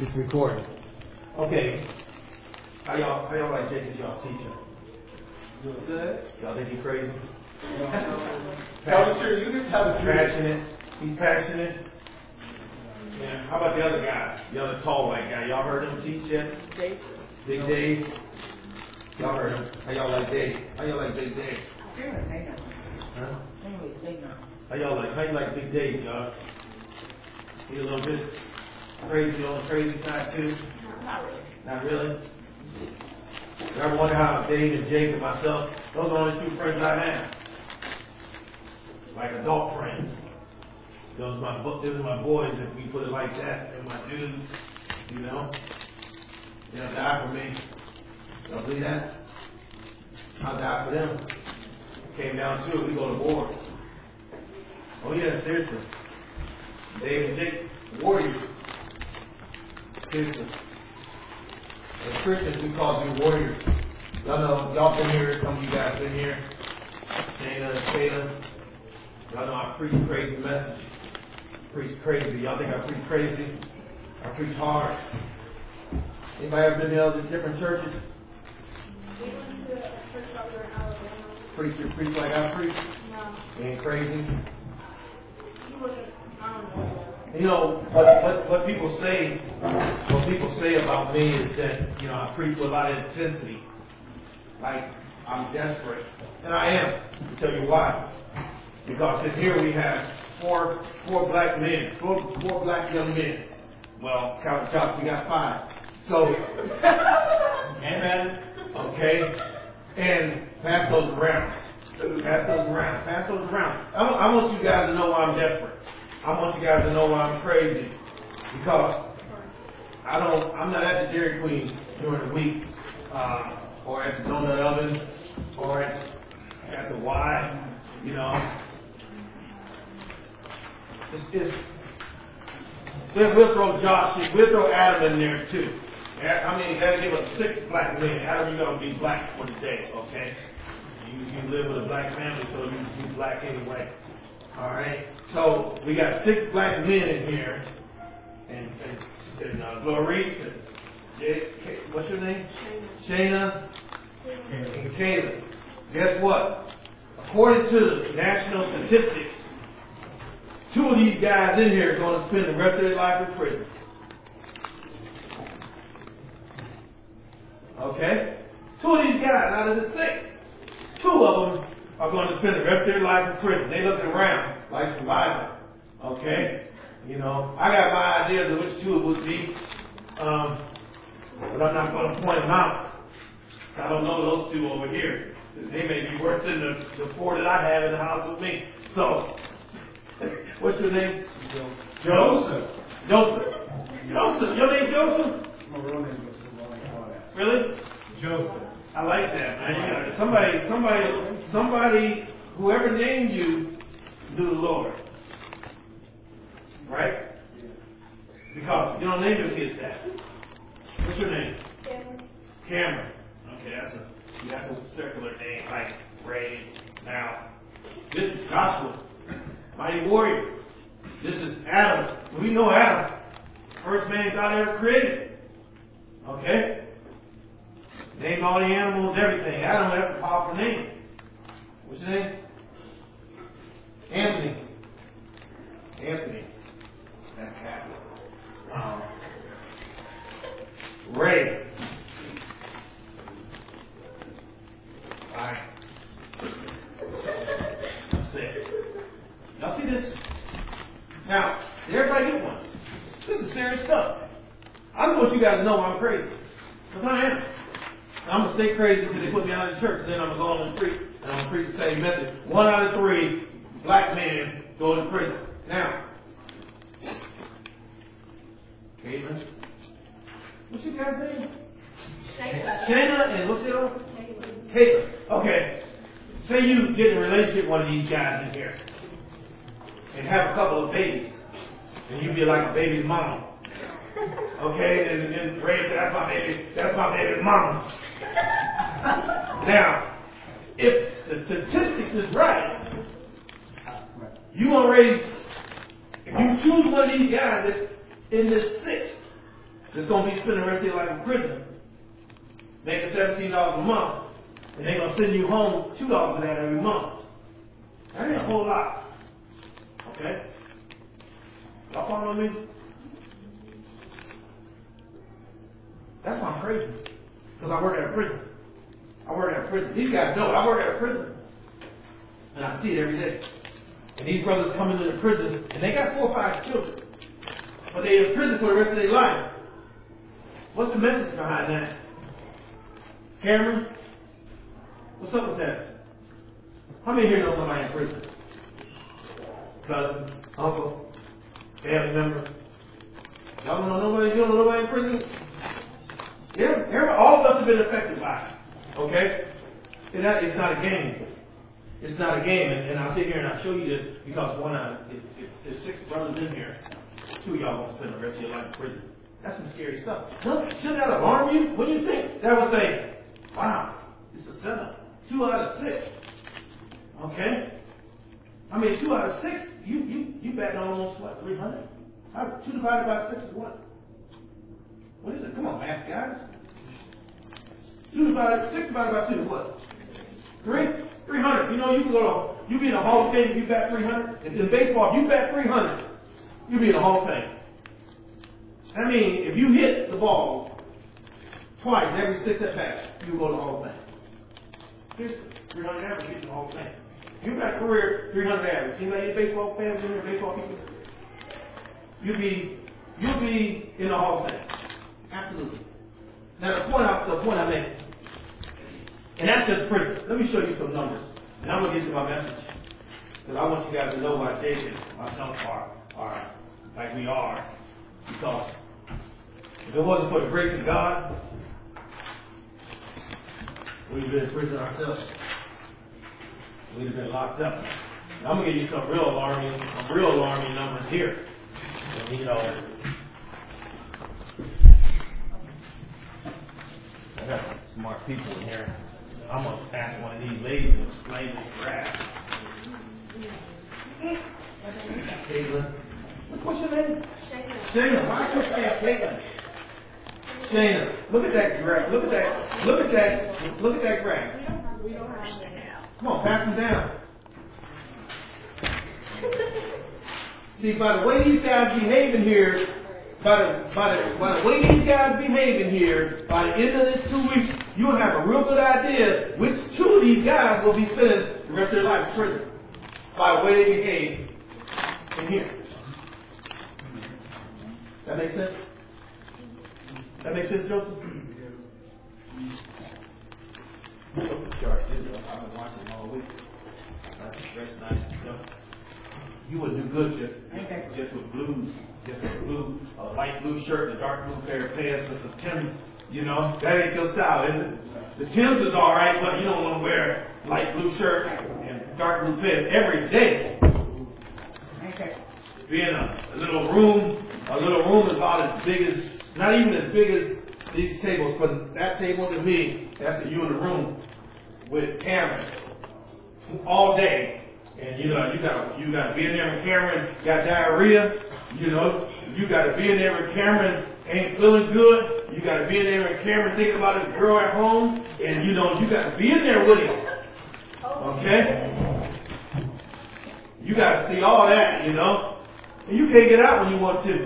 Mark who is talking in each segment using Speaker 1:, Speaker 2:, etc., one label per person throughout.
Speaker 1: It's recording. Okay. How y'all like Jake as y'all teacher?
Speaker 2: Good.
Speaker 1: Y'all think he's crazy?
Speaker 2: Tell the truth. You just tell the truth.
Speaker 1: Passionate. He's passionate. Yeah. How about the other guy? The other tall white guy. Y'all heard him teach yet?
Speaker 3: Dave.
Speaker 1: Big Dave. Y'all heard him. How y'all like Dave? How y'all like Big Dave? Huh? How you like Big Dave, y'all? He a little bit crazy on the crazy side too?
Speaker 3: Not really.
Speaker 1: Not really? You ever wonder how Dave and Jake and myself, those are the only two friends I have. Like adult friends. Those are my boys, if we put it like that. They're my dudes, you know. They'll die for me. Y'all believe that? I'll die for them. Came down to it, we go to war. Oh yeah, seriously. Dave and Jake, warriors. Seriously. As Christians, we call them warriors. Y'all know, y'all been here, some of you guys been here. Shayna, Kayla. Y'all know I preach a crazy message. Preach crazy. Y'all think I preach crazy? I preach hard. Anybody ever been to other different churches?
Speaker 4: We went to a church over in Alabama.
Speaker 1: Preach like I preach?
Speaker 4: No.
Speaker 1: Ain't crazy?
Speaker 4: He wasn't, I don't know.
Speaker 1: You know, what people say about me is that, you know, I preach with a lot of intensity. Like, I'm desperate. And I am. To tell you why. Because in here we have four black men, four black young men. Well, count the top, we got 5. So, amen. Okay. And pass those around. Pass those around. I want you guys to know why I'm desperate. I want you guys to know why I'm crazy. Because I'm not at the Dairy Queen during the week, or at the donut oven, or at the Y, you know. We'll throw we'll throw Adam in there too. I mean, that'll give us 6 black men. Adam, you're going to be black for the day, okay? You live with a black family, so you black anyway. Alright? So, we got 6 black men in here. And Glorice, and Jake, what's your name? Shayna. And Caleb. Guess what? According to the national statistics, 2 of these guys in here are going to spend the rest of their life in prison. Okay? 2 of these guys out of the 6, 2 of them are going to spend the rest of their life in prison. They looking around like survivor. Okay? You know, I got my ideas of which 2 it would be, but I'm not going to point them out. I don't know those 2 over here. They may be worse than the 4 that I have in the house with me. So, what's your name? Joseph. Joseph. Your name Joseph?
Speaker 2: My real name is Joseph.
Speaker 1: Really?
Speaker 2: Joseph.
Speaker 1: I like that, man. Somebody, whoever named you, knew the Lord. Right?
Speaker 2: Yeah.
Speaker 1: Because you don't name your kids that. What's your name?
Speaker 4: Cameron.
Speaker 1: Cameron. Okay, that's a circular name, like Ray. Now, this is Joshua, mighty warrior. This is Adam. We know Adam, first man God ever created. Okay? Named all the animals, everything. Adam had a powerful name. What's your name? Anthony. That's Catholic. Ray. Alright. That's it. Y'all see this? Now, did everybody get one? This is serious stuff. I just want you guys to know I'm crazy. Because I am. I'm going to stay crazy until they put me out of the church, and then I'm going to go on and preach. And I'm going to preach the same message. 1 out of 3 black men go to prison. Now, Caitlin, what's your guy's name? Shayna, and what's the other one? Caitlin. Okay. Say you get in a relationship with one of these guys in here, and have a couple of babies, and you be like a baby's mom. Okay, and Ray said, that's my baby's mama. Now, if the statistics is right, you gonna raise, if you choose one of these guys that's in this 6, that's going to be spending the rest of their life in prison, making $17 a month, and they're going to send you home $2 of that every month. That ain't a whole lot. Okay? Y'all follow me? That's why I'm crazy. Because I work at a prison. I work at a prison. These guys know I work at a prison. And I see it every day. And these brothers come into the prison, and they got 4 or 5 children. But they're in prison for the rest of their life. What's the message behind that? Cameron? What's up with that? How many here know somebody in prison? Cousin, uncle, family member? Y'all don't know nobody? You don't know nobody in prison? Yeah, all of us have been affected by it. Okay? It's not a game. It's not a game. And I'll sit here and I'll show you this because there's 6 brothers in here. 2 of y'all gonna spend the rest of your life in prison. That's some scary stuff. Shouldn't that alarm you? What do you think? That would say, wow, it's a setup. 2 out of 6. Okay? I mean, 2 out of 6, you bet almost what, 300? 2 divided by 6 is what? What is it? Come on, math guys. 6 divided by 2 is what? 300. You know, you be in the Hall of Fame if you bat 300. If in baseball, if you bat 300, you'll be in the Hall of Fame. I mean, if you hit the ball twice every 6 at bats, you go to the Hall of Fame. Here's 300 average, you get to the Hall of Fame. You've got a career 300 average. Anybody baseball fans in here, baseball people? You'll be in the Hall of Fame. Absolutely. Now the point I make, and that's just pretty. Let me show you some numbers, and I'm gonna get to my message because I want you guys to know why Jake and myself are like we are. Because if it wasn't for the grace of God, we'd have been in prison ourselves. We'd have been locked up. And I'm gonna give you some real alarming numbers here. And, you know, I got some smart people in here. I'm going to ask one of these ladies to explain this graph. Caitlin. What's your name? Shayna. Why are you saying Caitlin? Shayna. Look at that graph. Look at that graph.
Speaker 4: We don't have that.
Speaker 1: Come on, pass them down. See, by the way these guys behaving here, by the way these guys behaving here, by the end of this 2 weeks, you'll have a real good idea which 2 of these guys will be spending the rest of their life in prison. By the way they behave in here. That makes sense? That makes sense, Joseph? I've been watching all week. That's nice. You would do good just with blues. Just a light blue shirt and a dark blue pair of pants with some Timbs. You know, that ain't your style, is it? The Timbs is all right, but you don't want to wear light blue shirt and dark blue pants every day. Be in a little room is about as big as, not even as big as these tables, but that table to me, that's you in the room with Cameron all day. And you got to be in there when Cameron got diarrhea. You know, you got to be in there when Cameron ain't feeling good. You got to be in there when Cameron thinking about his girl at home. And you got to be in there with him. Okay? You got to see all that, And you can't get out when you want to.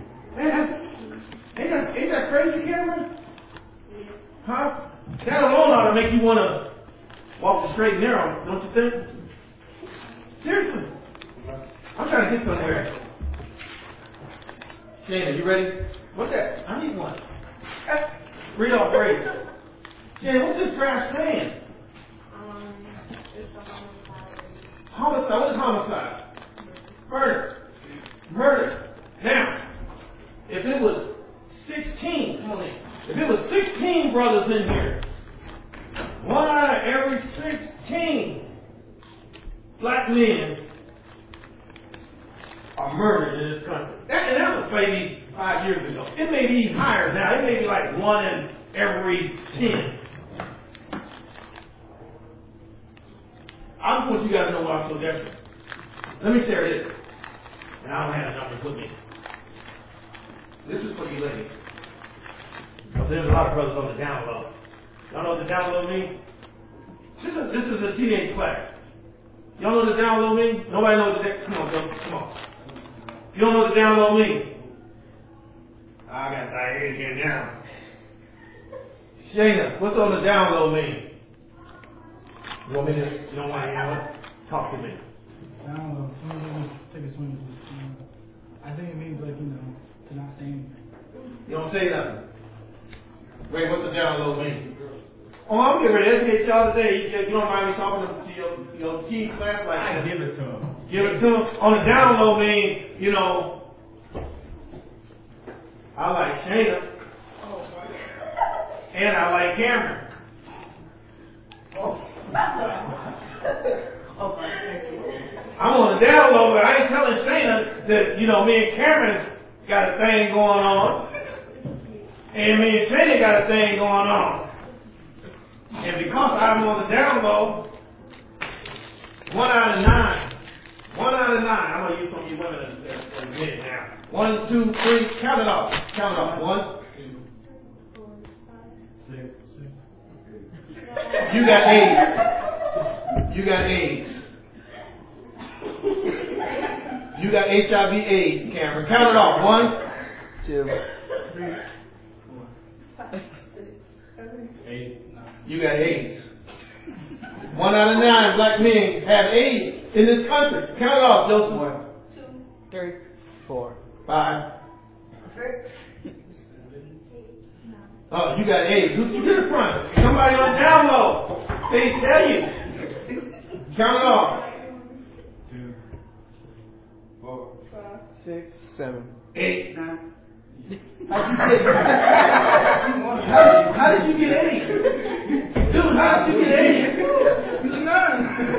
Speaker 1: Ain't that crazy, Cameron? Huh? That alone ought to make you want to walk the straight and narrow, don't you think? Seriously. I'm trying to get somewhere. Shane, you ready? What's that? I need one. Read off grade. Shane, what's this graph saying?
Speaker 4: It's a homicide.
Speaker 1: Homicide. What is homicide? Murder. Now, if it was 16, come on in. If it was 16 brothers in here, 1 out of every 16 black men are murdered in this country. And that was maybe 5 years ago. It may be even higher now. It may be like 1 in every 10. I just want you guys to know why I'm so desperate. Let me share this. And I don't have the numbers with me. This is for you ladies. There's a lot of brothers on the down low. Y'all know what the down low means? This is a teenage class. Y'all know what the down low means? Nobody knows the come on, Joe. Come on. You don't know what the down low means? I got tired here now. Shayna, what's on the down low mean? You want me to? You don't want to hear what? Talk to me.
Speaker 3: I don't know. Sometimes I take a swing. I think it means like, to not say anything.
Speaker 1: You don't say nothing. Wait, what's the down low mean? Oh, I'm getting ready to educate y'all today. You don't mind me talking to your teen class like that?
Speaker 2: I give it to him.
Speaker 1: Give it to them. On the down low mean, I like Shayna. And I like Cameron. I'm on the down low, but I ain't telling Shayna that, me and Cameron's got a thing going on. And me and Shayna got a thing going on. And because I'm on the down low, 1 out of 9. 1 out of 9. I'm going to use some of you women in a minute now. 1, 2, 3. Count it off. Count it off. 1, 2, 6. You got AIDS. You got AIDS. You got HIV/AIDS, Cameron. Count it off. 1, 2, 3, 4, 5, 8. You got AIDS. 1 out of 9 black men have AIDS in this country. Count it off, Joseph. 1, 2, 3, 4, 5. Oh, you got AIDS. Who's you in front? Somebody on down low. They tell you. Count it off.
Speaker 2: 2, 4,
Speaker 4: 5,
Speaker 3: 6, 7,
Speaker 1: 8.
Speaker 3: 9.
Speaker 1: How did you get AIDS? Dude, how did you get AIDS?
Speaker 3: You're 9.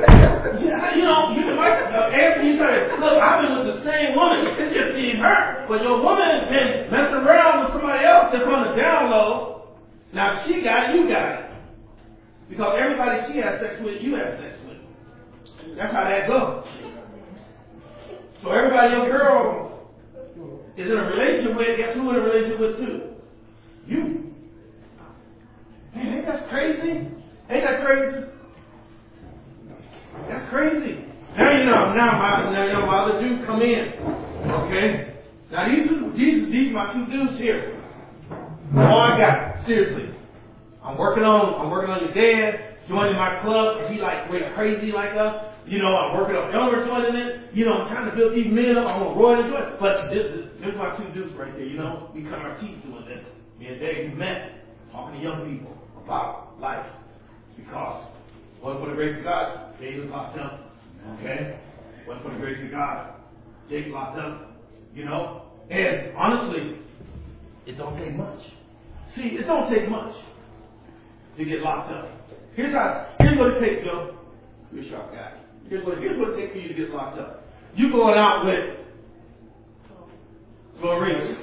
Speaker 1: Anthony, you said, look, I've been with the same woman. It's just being her. But your woman has been messing around with somebody else that's on the down low. Now she got it, you got it. Because everybody she has sex with, you have sex with. That's how that goes. So everybody your girl is in a relationship with, guess who in a relationship with too? You. Man, ain't that crazy? Ain't that crazy? That's crazy. Now my other dude come in. Okay? Now these my 2 dudes here. All I got, seriously. I'm working on your dad, joining my club, and he way crazy like us. I'm working on Elmer joining it. I'm trying to build these men up. I want Roy to join it. But this my 2 dudes right there, We cut our teeth doing this. Me and Dave, we met talking to young people about life. Because wasn't for the grace of God, Dave was locked up. Okay? Wasn't for the grace of God, Jake locked up. And honestly, it don't take much. See, it don't take much to get locked up. Here's what it takes, Joe. You're a sharp guy. Here's what it takes for you to get locked up. You going out with Glorious.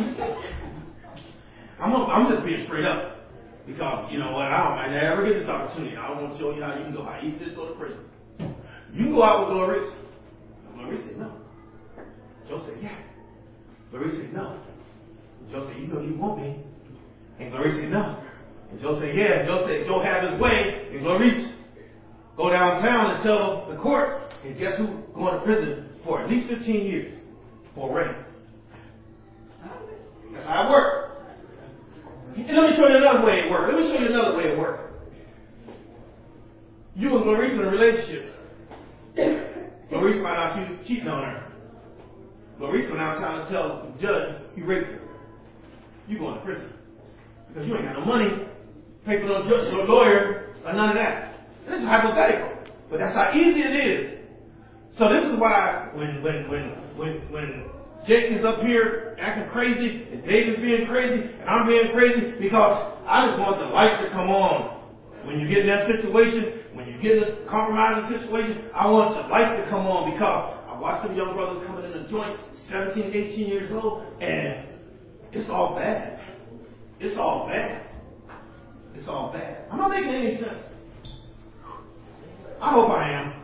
Speaker 1: I'm just being straight up. Because, you know what, I never get this opportunity. I want to show you how you can go, how easy it is to go to prison. You can go out with Glorious. Glorious said no. Joe said, yeah. Glorious said no. Joe said, you want me. And Glorious said no. And Joe said, yeah. Joe has his way. And Glorious go downtown and tell the court, and guess who going to prison for at least 15 years for rape. That's how it works. And let me show you another way it works. You and Glorious in a relationship. Glorious might not cheating on her. Glorious went out trying to tell the judge you raped her. You going to prison. Because you ain't got no money, pay for no judge, no lawyer, or none of that. And this is hypothetical. But that's how easy it is. So this is why when Jake is up here acting crazy, and David's being crazy, and I'm being crazy, because I just want the light to come on. When you get in that situation, when you get in this compromising situation, I want the light to come on, because I watch some young brothers coming in the joint, 17, 18 years old, and it's all bad. It's all bad. It's all bad. I'm not making any sense. I hope I am.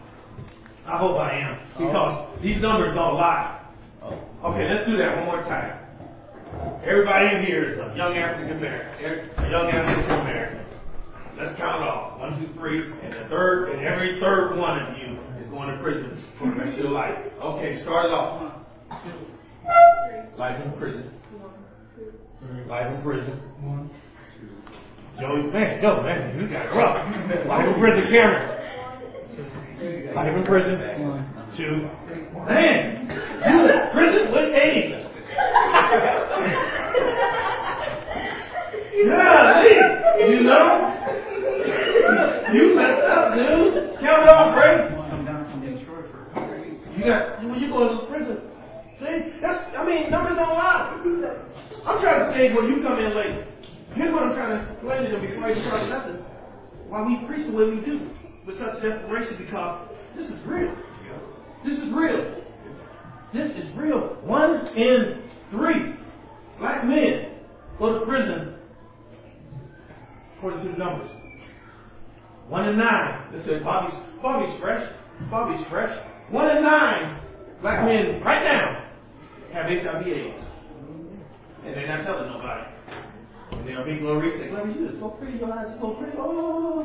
Speaker 1: Because these numbers don't lie. Okay, let's do that one more time. Everybody in here is a young African American. Let's count off. 1, 2, 3, and every third one of you is going to prison for the rest of your life. Okay, start it off.
Speaker 4: 1, 2, 3.
Speaker 1: Life in prison.
Speaker 4: 1, 2.
Speaker 1: Life in prison. 1, 2. Joey, man, you got it rough. Life in prison, Cameron. Life in prison. 1, 2. Man, you in prison with AIDS. Yeah, you know? You messed up, dude. Count it off, Brady. When you go to prison. See? Numbers don't lie. I'm trying to say when you come in late. Here's what I'm trying to explain to them before I even start the lesson. Why we preach the way we do with such desperation, because this is real. This is real. This is real. 1 in 3 black men go to prison according to the numbers. 1 in 9. This is Bobby's fresh. 1 in 9 black men right now have HIV/AIDS. And they're not telling nobody. And they'll be Gloria say, Gloria, you are so pretty, your eyes are so pretty. Oh.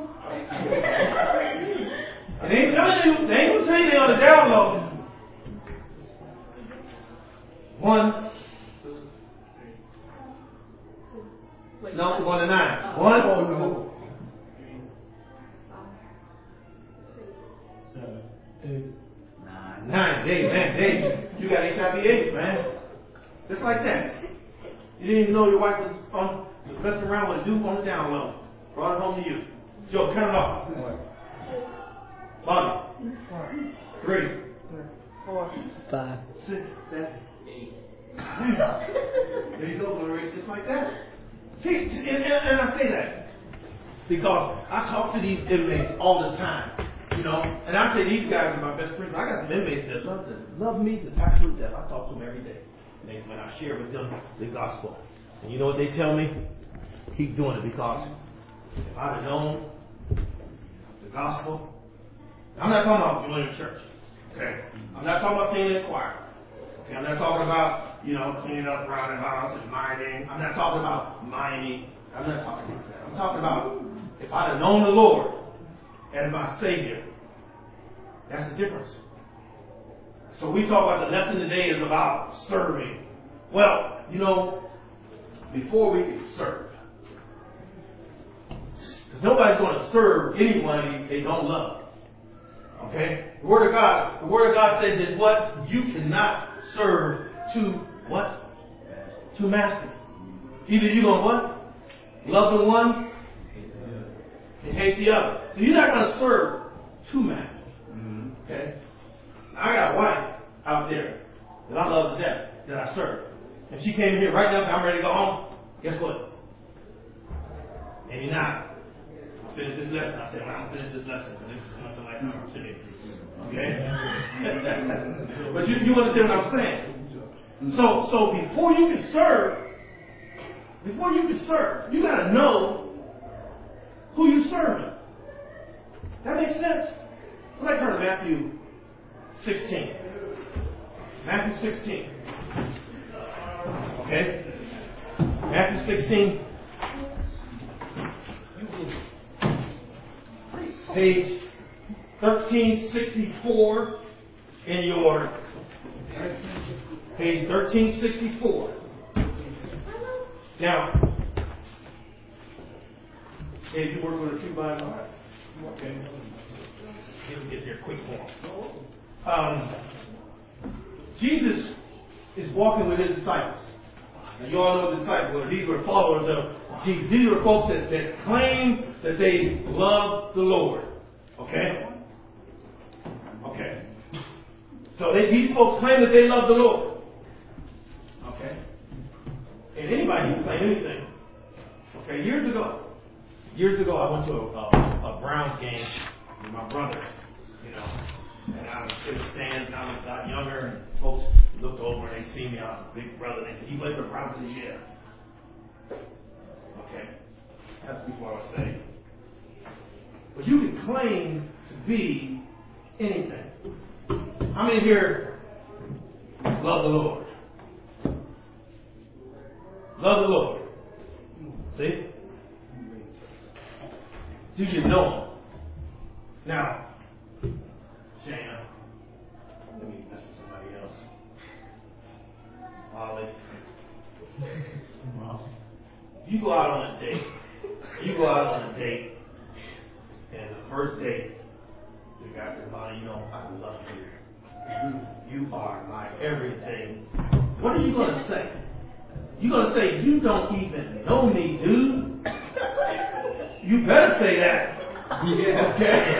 Speaker 1: And they ain't telling you, they ain't gonna tell you they on the down low. 1. No, 1 to 9. 1. Oh, no. 7, 8, 9. Dave, you got HIV/AIDS, man. Just like that. You didn't even know your wife was messing around with a dude on the down low. Brought it home to you. Joe, count it off. 1, 3, 4, 5, 6, 7, 8. There you go, Gloria. Just like that. See, and I say that because I talk to these inmates all the time, and I say these guys are my best friends. I got some inmates that love me to absolute death. I talk to them every day. When I share with them the gospel. And you know what they tell me? Keep doing it, because if I'd have known the gospel, I'm not talking about joining the church. Okay? I'm not talking about singing in the choir. Okay? I'm not talking about, cleaning up around the house and minding. I'm not talking about minding. I'm not talking about that. I'm talking about if I'd have known the Lord as my Savior. That's the difference. So we talk about the lesson today is about serving. Well, before we can serve, because nobody's going to serve anybody they don't love. Okay? The Word of God says that what? You cannot serve two what? Two masters. Either you're going to what? Love the one and hate the other. So you're not going to serve two masters. Okay? I got a wife out there that I love to death, that I serve. If she came in here right now, I'm ready to go home, guess what? Maybe not. I'll finish this lesson. I said, well, I'm going to finish this lesson because this is going to sound like an opportunity. Okay? But you understand what I'm saying? So before you can serve, you got to know who you're serving. That makes sense? Somebody turn to Matthew 16. Matthew 16. Okay? Matthew 16. Page 1364 in your page 1364. Now, Dave, you work with a 2x1? Okay. He'll get there quick for him. Jesus is walking with his disciples. And you all know the disciples. These were followers of Jesus. These were folks that claimed that they loved the Lord. Okay? Okay. So these folks claim that they love the Lord. Okay? And anybody can claim anything. Okay, years ago, I went to a Browns game with my brother, and I was in the stands, and I was a lot younger, and folks looked over and they see me, I was a big brother, and they said, "You played for the Browns?" I said, "Yeah." Okay, that's before I was saved. But you can claim to be anything. How many here love the Lord? Love the Lord. See? Do you know Him? Now, Shana, let me mess with somebody else. Ollie. Well, if you go out on a date, and the first date, the guy says, "Molly, you know, I love you. You are my everything." What are you going to say? You're going to say, "You don't even know me, dude." You better say that. Yeah. Okay.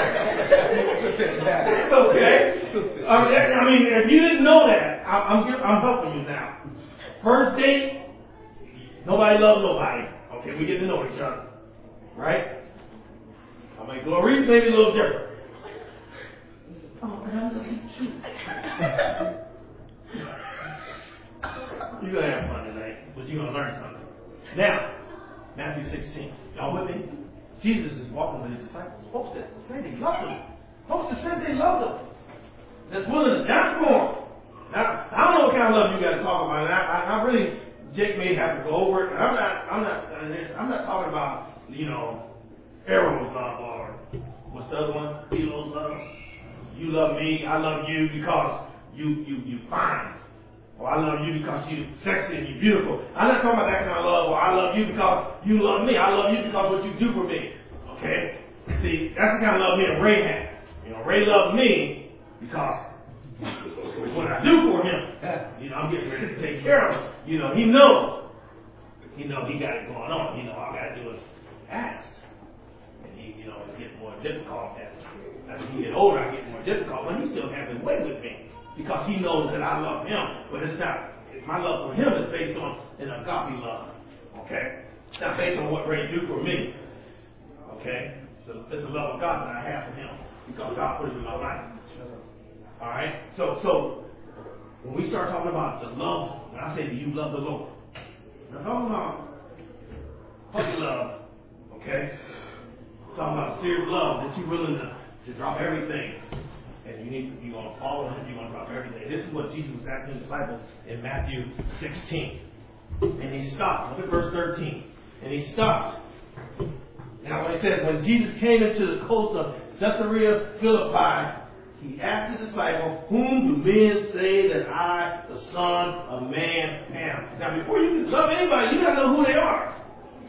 Speaker 1: Okay. I mean, if you didn't know that, I'm helping you now. First date, nobody loves nobody. Okay, we get to know each other, right? I mean, Gloria's maybe a little different. Oh, but I love you too. You're gonna have fun tonight, but you're gonna learn something. Now, Matthew 16. Y'all with me? Jesus is walking with his disciples. Folks that say they love him. Folks that say they love him. That's willing to die for him. Now, I don't know what kind of love you got to talk about. I really, Jake may have to go over it. I'm not talking about, Arrow's love or what's the other one? Elo's love. You love me, I love you because you fine. Or I love you because you're sexy and you're beautiful. I'm not talking about that kind of love. Or I love you because you love me. I love you because what you do for me. Okay? See, that's the kind of love me and Ray had. Ray loved me because what I do for him, I'm getting ready to take care of him. He knows. He got it going on. All I got to do is ask. And it's getting more difficult as he get older. I get more difficult, but he still has his way with me. Because he knows that I love him, but it's not. My love for him is based on an agape love. Okay? It's not based on what Ray do for me. Okay? So it's the love of God that I have for him because God put it in my life. All right? So when we start talking about the love, when I say do you love the Lord, I'm talking about puppy love. Okay? I'm talking about serious love that you're willing to drop everything. And you're going to follow him, you're going to drop everything. This is what Jesus was asking his disciples in Matthew 16. And he stopped. Look at verse 13. And he stopped. Now when it says, when Jesus came into the coast of Caesarea Philippi, he asked the disciple, "Whom do men say that I, the Son of Man, am?" Now before you can love anybody, you got to know who they are.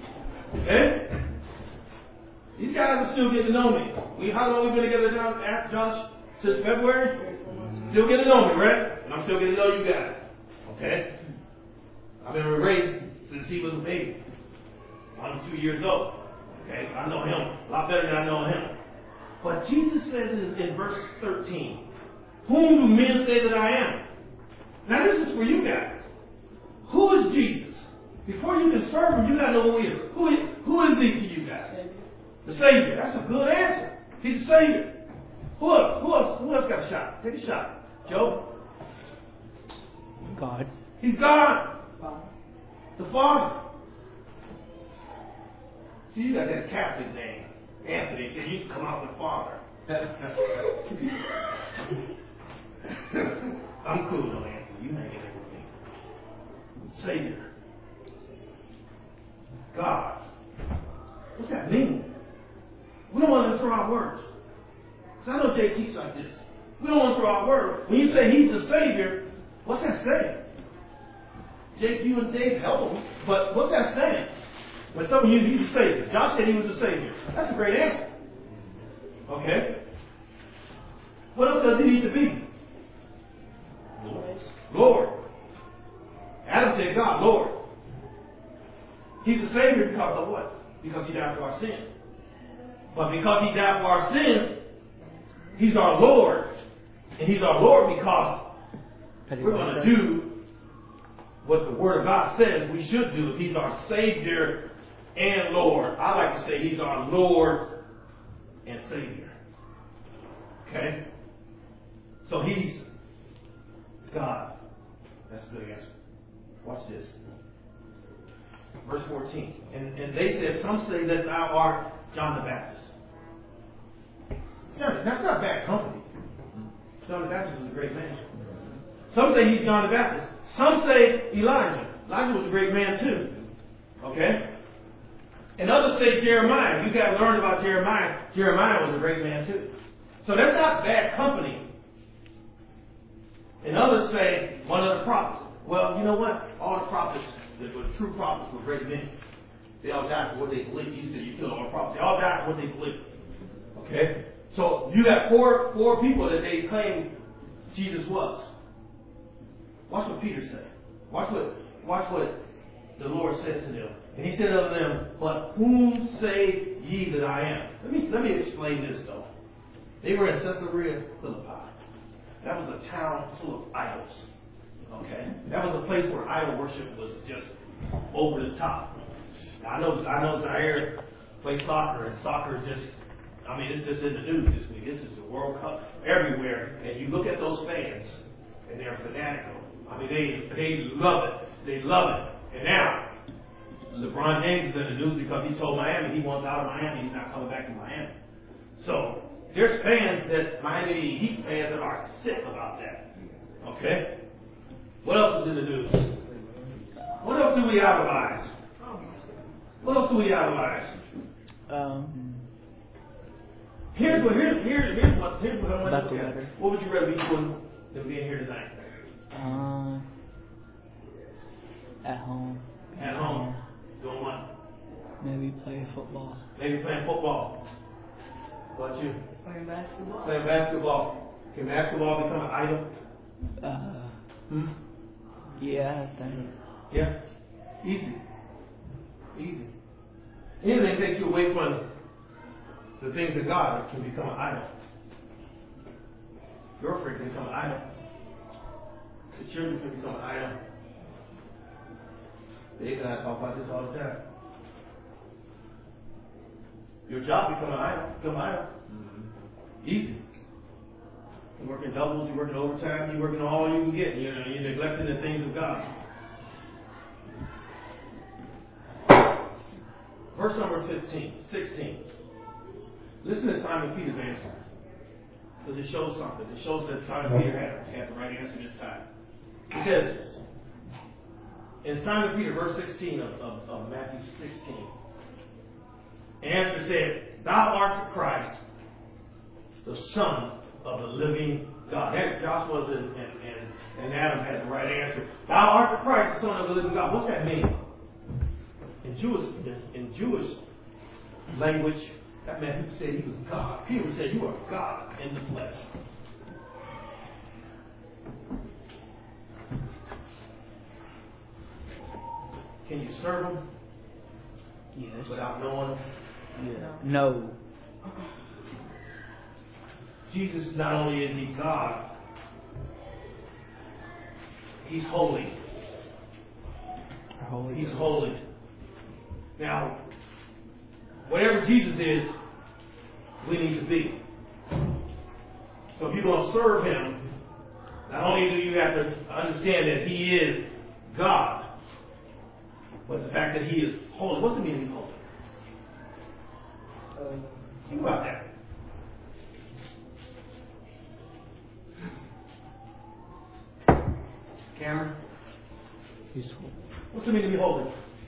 Speaker 1: Okay? These guys are still getting to know me. How long have we been together, Josh? Since February? Still getting to know me, right? And I'm still getting to know you guys. Okay? I've been with Ray since he was a baby. I'm 2 years old. Okay? So I know him a lot better than I know him. But Jesus says in verse 13, "Whom do men say that I am?" Now this is for you guys. Who is Jesus? Before you can serve him, you got to know who he is. Who is he to you guys? The Savior. That's a good answer. He's the Savior. Who else got a shot? Take a shot. Joe?
Speaker 5: God.
Speaker 1: He's God. The Father. See, you got that Catholic name. Anthony, so you can come out with Father. I'm cool though, Anthony. You hang in there with me. Savior. God. What's that mean? We don't want to throw out words. Because I know Jay teaches like this. We don't want to throw out words. When you say he's the Savior, what's that saying? Jake, you and Dave help him, but what's that saying? When some of you, he's the Savior. Josh said he was the Savior. That's a great answer. Okay? What else does he need to be? Lord. Adam said God, Lord. He's the Savior because of what? Because he died for our sins. But because he died for our sins, he's our Lord. And he's our Lord because we're going to do what the Word of God says we should do. He's our Savior and Lord. I like to say he's our Lord and Savior. Okay? So he's God. That's a good answer. Watch this. Verse 14. And they said, some say that thou art John the Baptist. That's not bad company. John the Baptist was a great man. Some say he's John the Baptist. Some say Elijah. Elijah was a great man too. Okay? And others say Jeremiah. You got to learn about Jeremiah. Jeremiah was a great man too. So that's not bad company. And others say one of the prophets. Well, you know what? All the prophets, the true prophets, were great men. They all died for what they believed. You said you killed all the prophets. They all died for what they believed. Okay? So you got four people that they claim Jesus was. Watch what Peter said. Watch what the Lord says to them. And he said unto them, but whom say ye that I am? Let me explain this though. They were in Caesarea Philippi. That was a town full of idols. Okay? That was a place where idol worship was just over the top. I know Zaire plays soccer, and soccer is just, it's just in the news this week. This is the World Cup everywhere, and you look at those fans, and they're fanatical. They love it. They love it. And now, LeBron James is in the news because he told Miami he wants out of Miami. He's not coming back to Miami. So, there's fans that Miami Heat fans that are sick about that. Okay? What else is in the news? What else do we idolize? What else do we idolize? Here's what I want to look at. What would you rather be doing than being here tonight?
Speaker 5: At home.
Speaker 1: At home. Doing what?
Speaker 5: Maybe play football.
Speaker 1: Maybe playing football. What about you?
Speaker 6: Playing basketball.
Speaker 1: Playing basketball. Can basketball become an idol?
Speaker 5: Yeah, I think.
Speaker 1: Yeah. Easy. Anything takes you away from the things of God can become an idol. Girlfriend can become an idol. The children can become an idol. They and I talk about this all the time. Your job become an idol. Mm-hmm. Easy. You're working doubles, you're working overtime, you're working all you can get. You're neglecting the things of God. Verse number 16. Listen to Simon Peter's answer. Because it shows something. It shows that Simon Peter had the right answer this time. He says, in Simon Peter, verse 16 of Matthew 16, the answer said, thou art the Christ, the Son of the living God. Joshua and Adam had the right answer. Thou art the Christ, the Son of the living God. What's that mean? In Jewish language, that man who said he was God. Peter said, you are God in the flesh. Can you serve him?
Speaker 5: Yes.
Speaker 1: Without knowing him?
Speaker 5: Yeah. No.
Speaker 1: Jesus, not only is he God, he's holy. He's holy. Now, whatever Jesus is, we need to be. So if you're going to serve him, not only do you have to understand that he is God, but the fact that he is holy. What's the meaning of holy? Think about that. Cameron?
Speaker 5: He's holy.
Speaker 1: What's the meaning of be holy?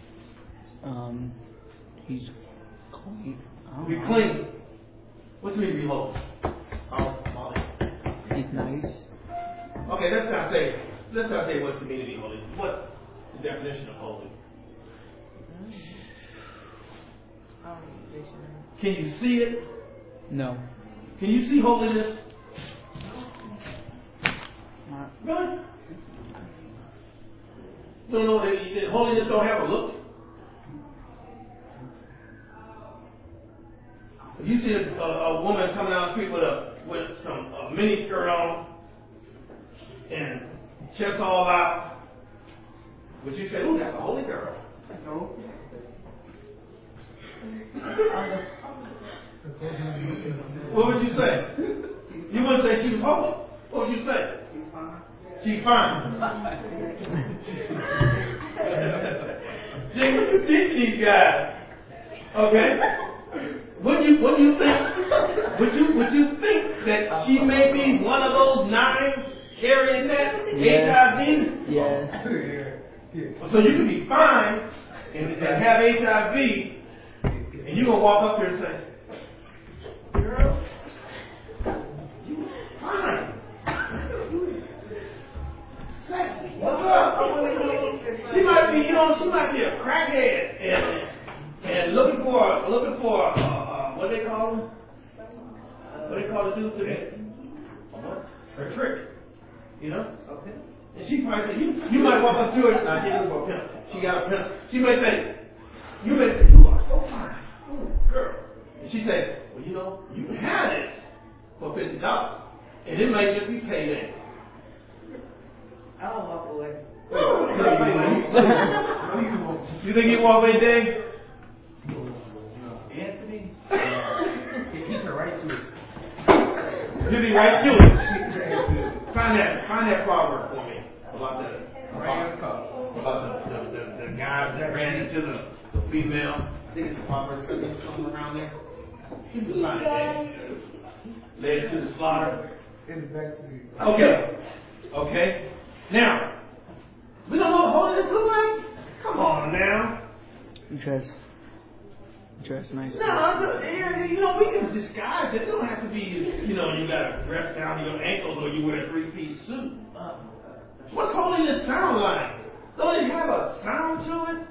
Speaker 5: He's clean.
Speaker 1: To be clean. What's the meaning of be holy? Molly.
Speaker 5: He's nice.
Speaker 1: Okay, let's not say what's the meaning of be holy. What's the definition of holy? Can you see it?
Speaker 5: No.
Speaker 1: Can you see holiness? Really? You don't know that holiness don't have a look? If you see a woman coming down the street with a mini skirt on and chest all out, would you say, "Oh, that's a holy girl"? No. What would you say? You wouldn't say she was holy. What would you say? She's fine. Jay, what you teach these guys? Okay? What do you think? Would you think that she may be one of those 9 carrying that HIV?
Speaker 5: Yes.
Speaker 1: So you can be fine and have HIV, and you're going to walk up here and say, girl, you fine. Sexy. What's up? She might be, she might be a crackhead and looking for what they call them? What they call the dudes today? A trick. Okay. And she might say, you might walk up to her. Now she looking for a pimp. She got a pimp. She may say, you are so fine. Ooh, girl. And she say, well, you can have this for $50. And it may just be payday.
Speaker 6: I'll walk away.
Speaker 1: You think you walk away, Dave?
Speaker 2: Anthony? He's right to it.
Speaker 1: You'll be right to it. Find that proverb for me about the guy that ran into the female. I think it's the Proverbs something around there. She was find it. Led to the slaughter. Okay. Now, we don't know what holiness looks like? Come on now.
Speaker 5: Dress nice.
Speaker 1: No, we can disguise it. It don't have to be, you got to dress down to your ankles or you wear a three-piece suit. What's holiness sound like? Don't it have a sound to it?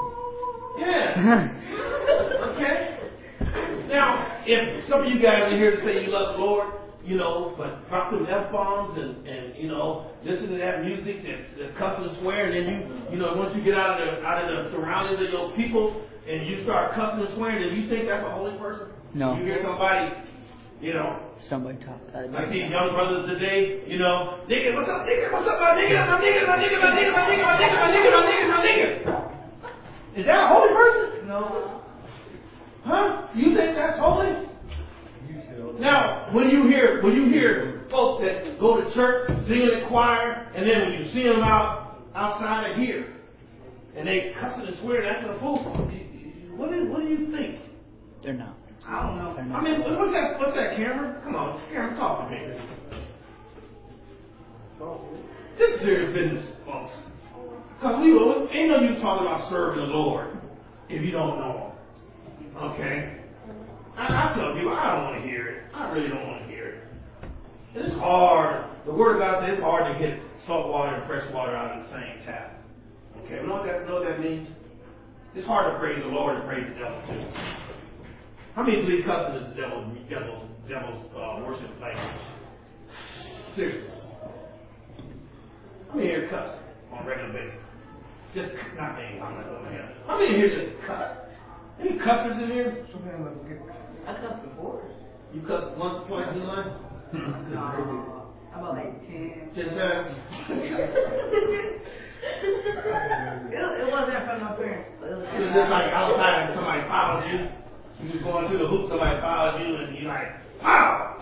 Speaker 1: Yeah. Okay. Now, if some of you guys are here to say you love the Lord, but drop them F-bombs and listen to that music that's cussing and swearing, and then once you get out of the surroundings of those people and you start cussing and swearing, then you think that's a holy person?
Speaker 5: No.
Speaker 1: You hear somebody,
Speaker 5: Somebody talk that.
Speaker 1: like these young brothers today, nigga, what's up, my nigga? Is that a holy person?
Speaker 6: No.
Speaker 1: Huh? You think that's holy? Now, when you hear folks that go to church, sing in the choir, and then when you see them outside of here, and they cussing and swearing, acting a fool, what do you think?
Speaker 5: They're not.
Speaker 1: I don't know. I mean, what's that, Cameron? Come on, Cameron, talk to me. This is serious business, folks. Because ain't no use talking about serving the Lord if you don't know Him. Okay? I tell people, I don't want to hear it. I really don't want to hear it. It's hard. The Word of God says it's hard to get salt water and fresh water out of the same tap. Okay, you know what that means? It's hard to praise the Lord and praise the devil too. How many believe cussing is the devil's worship language? Seriously. How many here cuss on a regular basis? Just not me. I'm not going here. How many here just cuss? Any cussers in here?
Speaker 6: I cussed before.
Speaker 1: You cussed once, twice in life?
Speaker 6: No. How about like 10?
Speaker 1: 10 times?
Speaker 6: It wasn't in front of my parents.
Speaker 1: It was just like outside and somebody followed you. You was going through the hoop, somebody followed you, and you like, wow!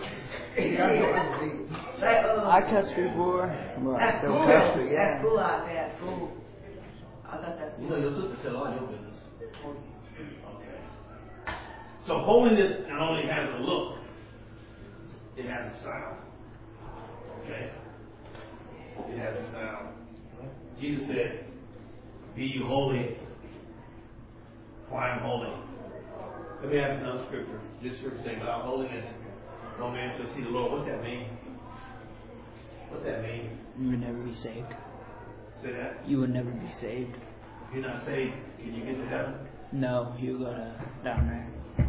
Speaker 5: I cussed before. Well, I
Speaker 6: At
Speaker 5: still
Speaker 6: school.
Speaker 5: cuss, but yeah.
Speaker 6: At school, I say at school. I thought that's
Speaker 1: You know, your sister tell all your business. Okay. So holiness not only has a look, it has a sound. Okay? It has a sound. Jesus said, be you holy, for I am holy. Let me ask another scripture. This scripture says, without holiness, no man shall see the Lord. What's that mean? What's that mean?
Speaker 5: You would never be saved.
Speaker 1: Say that.
Speaker 5: You would never be saved.
Speaker 1: If you're not saved, can you get to heaven?
Speaker 5: No, you go to down there.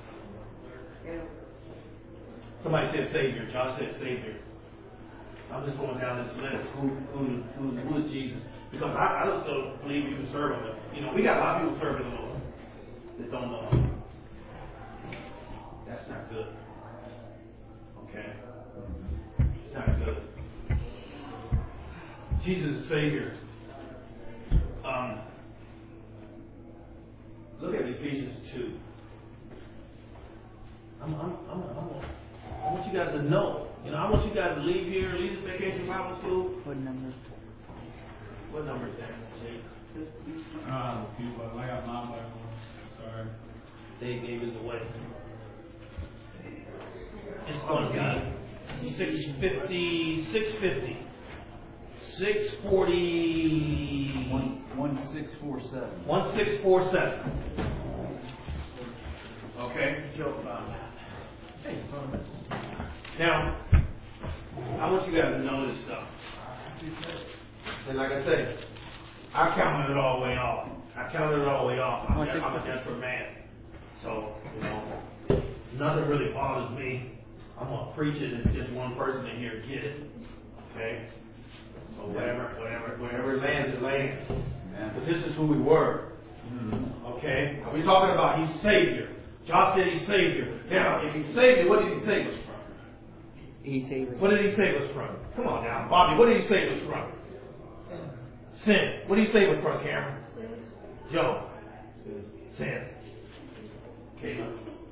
Speaker 1: Somebody said Savior. Josh said Savior. I'm just going down this list. Who is Jesus? Because I just don't believe you can serve Him. You know, we got a lot of people serving the Lord that don't know Him. That's not good. Okay? It's not good. Jesus is Savior. Look at Ephesians 2. I want you guys to know. You know, I want you guys to leave here, leave this vacation Bible school.
Speaker 5: What number?
Speaker 1: What number is that, Jake?
Speaker 3: I got mine by sorry.
Speaker 1: They gave it away. It's going to be 650, 640.
Speaker 2: 1647.
Speaker 1: 1647. Okay? Joke about that. Hey, now, I want you guys to know this stuff. And like I say, I counted it all the way off. I'm a desperate man. So, nothing really bothers me. I'm going to preach it. It's just one person in here get it. Okay? So wherever it lands, it lands. But this is who we were. Okay? We're talking about He's Savior. John said He's Savior. Now, if He's Savior, what did He save us from?
Speaker 5: He saved us.
Speaker 1: What did He save us from? Come on now. Bobby, what did He save us from? Sin. What did He save us from, Cameron? Joe. Sin. Caleb.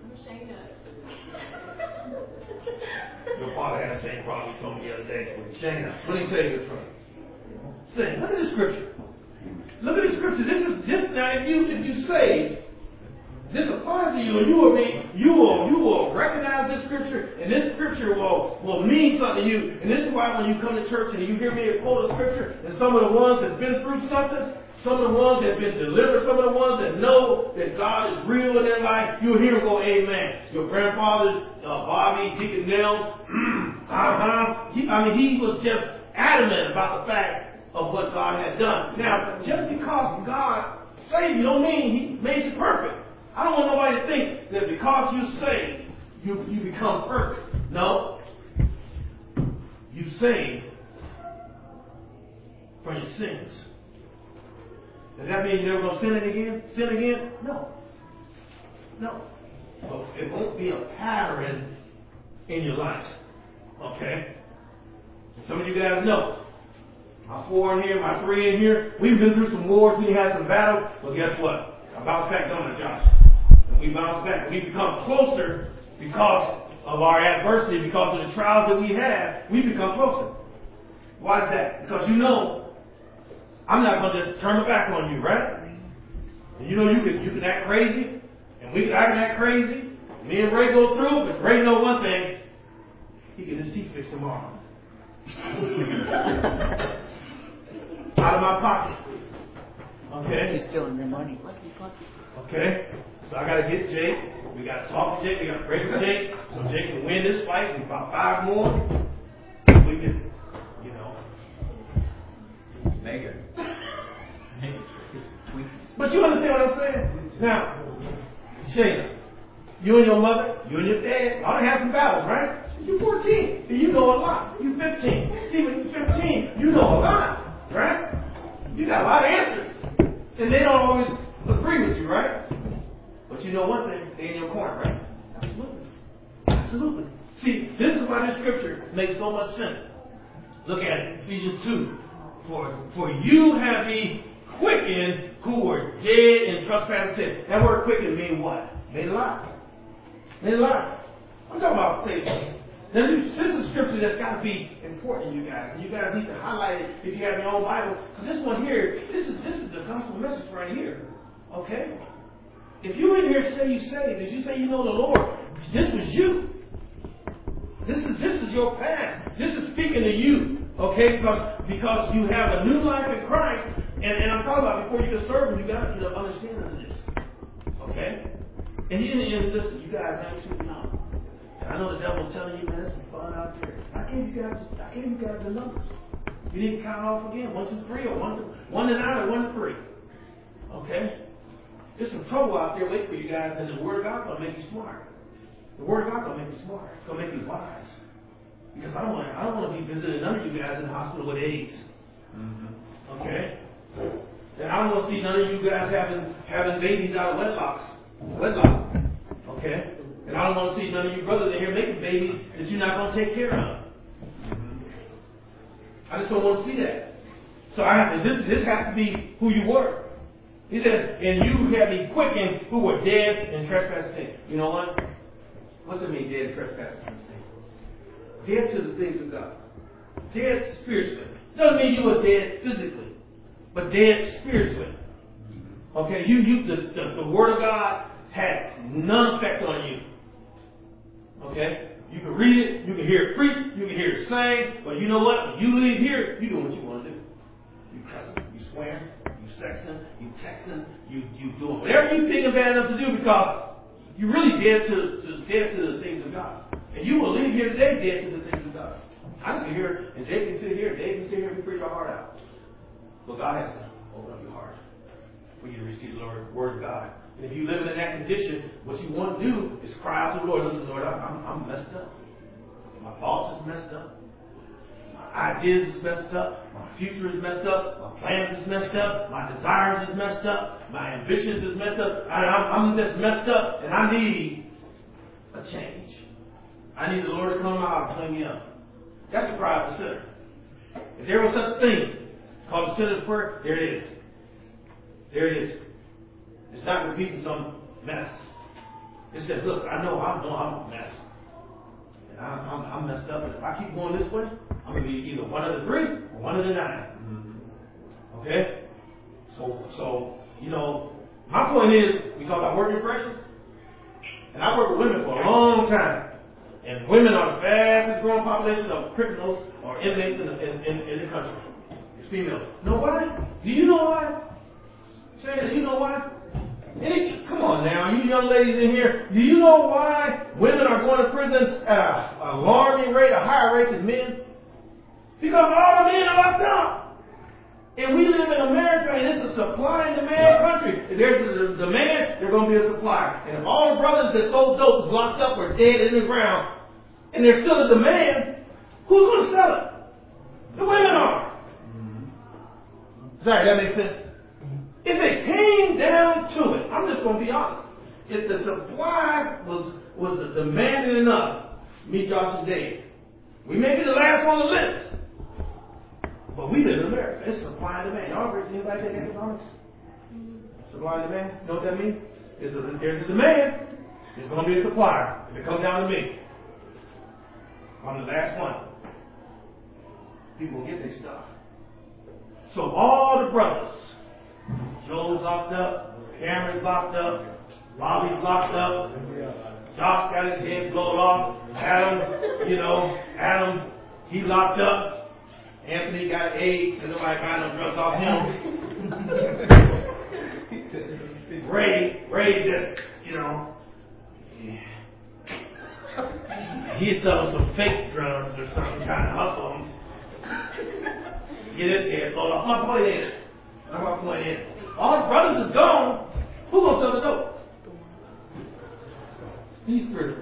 Speaker 1: Your father had the same problem he told me the other day. Shayna. What did He save us from? Sin. Look at the scripture. Look at the scripture. This now if you say this applies to you and you will recognize this scripture, and this scripture will mean something to you. And this is why when you come to church and you hear me quote a scripture, and some of the ones that have been through something, some of the ones that have been delivered, some of the ones that know that God is real in their life, you'll hear them go, amen. Your grandfather, Bobby, Deacon Nels, he was just adamant about the fact of what God had done. Now, just because God saved you don't mean He made you perfect. I don't want nobody to think that because you saved, you become perfect. No. You saved from your sins. Does that mean you're never going to sin again? No. But it won't be a pattern in your life. Okay? Some of you guys know. My 4 in here, my 3 in here. We've been through some wars. We had some battles. Well, guess what? I bounced back, don't I, Josh? And we bounced back. We become closer because of our adversity, because of the trials that we have. We become closer. Why is that? Because I'm not going to turn my back on you, right? And you can act crazy, and I can act crazy. Me and Ray go through, but Ray know one thing: he get his teeth fixed tomorrow. Out of my pocket. Okay?
Speaker 5: He's stealing your money.
Speaker 1: Okay? So I got to get Jake. We got to talk to Jake. We got to pray for Jake. So Jake can win this fight. And about 5 more, we can,
Speaker 2: Make it.
Speaker 1: But you understand what I'm saying? Now, Shayna, you and your mother, you and your dad, ought to have some battles, right? You're 14, and you know a lot. You're 15. See, when you're 15, you know a lot, right? You got a lot of answers. And they don't always agree with you, right? But you know one thing, they in your corner, right? Absolutely. See, this is why this scripture makes so much sense. Look at it, Ephesians 2. For you have ye quickened who were dead in trespass and sin. That word quickened means what? Made alive. Made alive. I'm talking about saving. Now this is scripture that's got to be important to you guys. And you guys need to highlight it if you have your own Bible. Because this one here, this is the gospel message right here. Okay? If you in here say you saved, if you say you know the Lord, this was you. This is your path. This is speaking to you. Okay? Because you have a new life in Christ. And I'm talking about before you can serve Him, you got to get an understanding of this. Okay? And listen, you guys actually know. I know the devil's telling you, man, there's some fun out there. I gave you guys the numbers. You need to count off again. 1 to 3 or 1 to 9 or 1 to 3. Okay? There's some trouble out there waiting for you guys, and the Word of God gonna make you smart. The Word of God gonna make you smart. It's gonna make you wise. Because I don't want to be visiting none of you guys in the hospital with AIDS. Mm-hmm. Okay? And I don't want to see none of you guys having babies out of wedlock. Okay? And I don't want to see none of you brothers in here making babies that you're not going to take care of. I just don't want to see that. So this has to be who you were. He says, and you have been quickened who were dead in trespass and sin. You know what? What's it mean, dead in trespass and sin? Dead to the things of God. Dead spiritually. Doesn't mean you were dead physically, but dead spiritually. Okay, the Word of God had none effect on you. Okay? You can read it, you can hear it preached, you can hear it sang, but you know what? When you leave here, you do what you want to do. You cussing, you swearing, you sexing, you texting, you doing whatever you think is bad enough to do because you really dead to the things of God. And you will leave here today dead to the things of God. I can hear, and Dave can sit here, and preach our heart out. But God has to open up your heart for you to receive the word of God. And if you live in that condition, what you want to do is cry out to the Lord. Listen, Lord, I'm messed up. My thoughts is messed up. My ideas is messed up. My future is messed up. My plans is messed up. My desires is messed up. My ambitions is messed up. I'm just messed up, and I need a change. I need the Lord to come out and clean me up. That's the cry of the sinner. If there was such a thing called the sinner's prayer, there it is. There it is. It's not repeating some mess. It says, look, I know I'm a mess. And I'm messed up. And if I keep going this way, I'm going to be either one of the 3 or one of the 9. Okay? So, my point is, because I work in corrections, and I work with women for a long time, and women are the fastest growing population of criminals or inmates in the country. It's females. Know why? Do you know why? Say, do you know why? Come on now, you young ladies in here, do you know why women are going to prison at an alarming rate, a higher rate than men? Because all the men are locked up. And we live in America, and it's a supply and demand country. If there's a demand, there's going to be a supply. And if all the brothers that sold dope is locked up or dead in the ground, and there's still a demand, who's going to sell it? The women are. Sorry, that makes sense? If it came down to it, I'm just going to be honest. If the supply was demanding enough, me, Josh, and Dave, we may be the last on the list. But we live in America. It's supply and demand. Y'all ever anybody take economics? Supply and demand. You know what that means? There's a demand. There's going to be a supplier. If it comes down to me, I'm the last one. People will get their stuff. So all the brothers, Joe's locked up, Cameron's locked up, Robbie's locked up, Josh got his head blown off, Adam, he locked up. Anthony got AIDS, and nobody buying no drugs off him. Ray just, he's selling some fake drugs or something, trying to hustle him. Get his head blown off. My point is, all the brothers is gone. Who gonna sell the dope? These 3.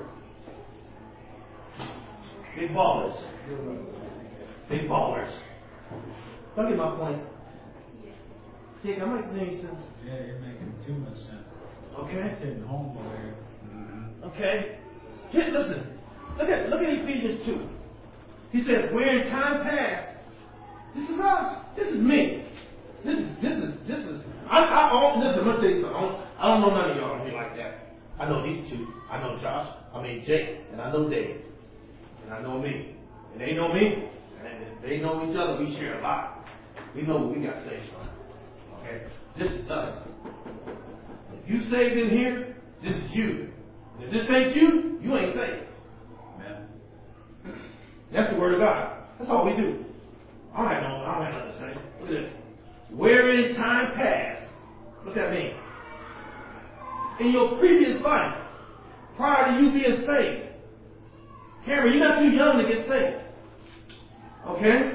Speaker 1: Big ballers. Big ballers. Don't get my point. Jake, I'm making any sense.
Speaker 7: Yeah, you're making too much sense.
Speaker 1: Okay.
Speaker 7: It's hitting home over here.
Speaker 1: Okay. Here, listen. Look at Ephesians 2. He said, where in time past, this is us. This is me. This is. Listen, I'm gonna tell you something. I don't know none of y'all in here like that. I know these 2. I know Jake, and I know Dave, and I know me, and they know me. And if they know each other, we share a lot. We know what we got saved from. Okay? This is us. If you saved in here, this is you. If this ain't you, you ain't saved.
Speaker 7: Amen.
Speaker 1: That's the word of God. That's all we do. I don't have nothing to say. Look at this. Where in time past, what's that mean? In your previous life, prior to you being saved. Cameron, you're not too young to get saved. Okay?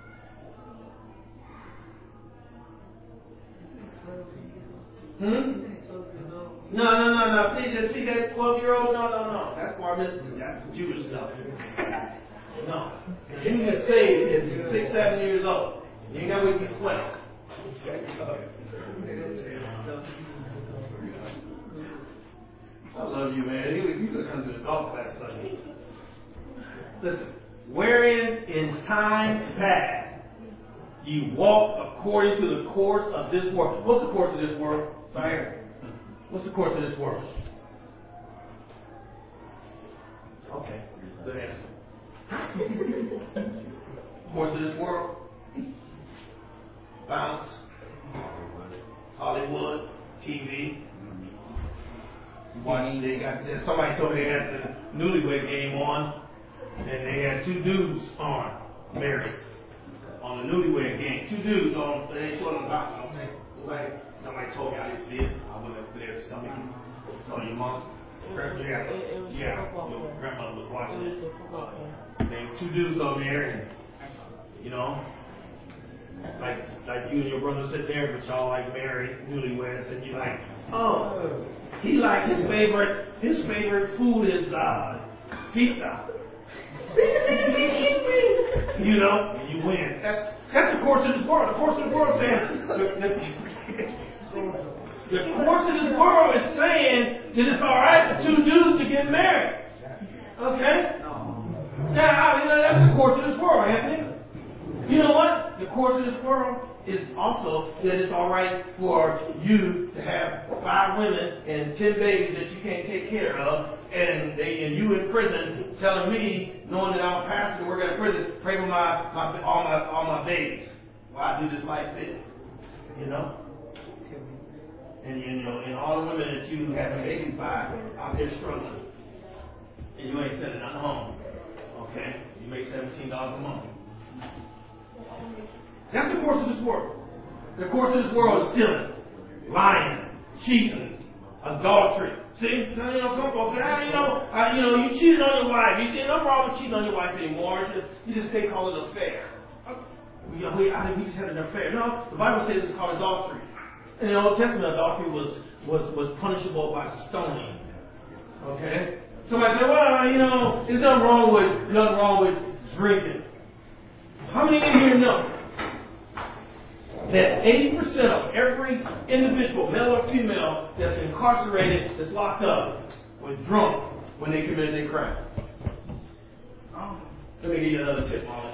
Speaker 1: No. See that 12-year-old? No. That's bar mitzvah. That's Jewish stuff. No. You can get saved at 6, 7 years old. You ain't got to wait till 12. I love you, man. You could come to the golf class Sunday. Listen. Wherein in time past ye walked according to the course of this world. What's the course of this world? Sorry. What's the course of this world? Okay, good answer. Course of this world? Bounce, Hollywood, TV. Watch. Somebody told me they had the Newlywed Game on. And they had 2 dudes married on the Newlywed Game. 2 dudes on, they showed them about, Somebody told me I didn't see it. I went up there to stomach you. Oh, your mom? Yeah. Your grandmother was watching it. There were two dudes over there, and, you know, like you and your brother sit there, but y'all like married, newlyweds, and you like, oh, he like his favorite food is pizza. You know, and you win. That's the course of this world. The course of the world says the course of this world is saying that it's all right for two dudes to get married. Okay? Now, you know, that's the course of this world, Anthony. You know what? The course of this world is also that it's all right for you to have 5 women and 10 babies that you can't take care of, and you in prison telling me, knowing that I'm a pastor and work at a prison, pray for all my babies. Well, I do this like this, you know. And you know, and all the women that you have babies by out there struggling, and you ain't sending nothing home. Okay, you make $17 a month. That's the course of this world. The course of this world is stealing, lying, cheating, adultery. See, you know, some folks say, you cheated on your wife. You ain't nothing wrong with cheating on your wife anymore. You just they call it an affair. We just had an affair. No, the Bible says it's called adultery. In the Old Testament, adultery was punishable by stoning. Okay. Somebody said, well, you know, there's nothing wrong with drinking. How many in here know that 80% of every individual, male or female, that's incarcerated, that's locked up, was drunk when they committed their crime? Let me give you another tip, Molly.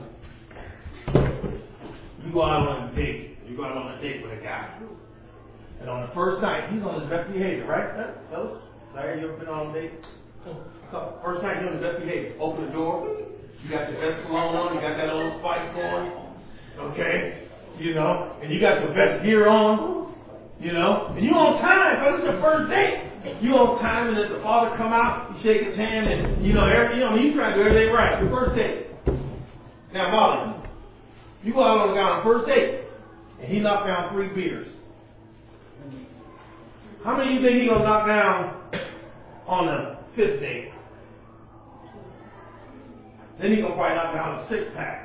Speaker 1: You go out on a date. You go out on a date with a guy. And on the first night, he's on his best behavior, right? Fellas? Larry, you ever been on a date? First night, you're on his best behavior. Open the door. You got your best cologne on. You got that old spice going. Okay? You know, and you got your best gear on, you know, and you on time, because it's your first date. You on time, and then the father come out, you shake his hand, and you try to do everything right. Your first date. Now, Molly, you go out on a guy on the first date, and he knocked down 3 beers. How many of you think he's gonna knock down on the 5th date? Then he's gonna probably knock down a 6-pack.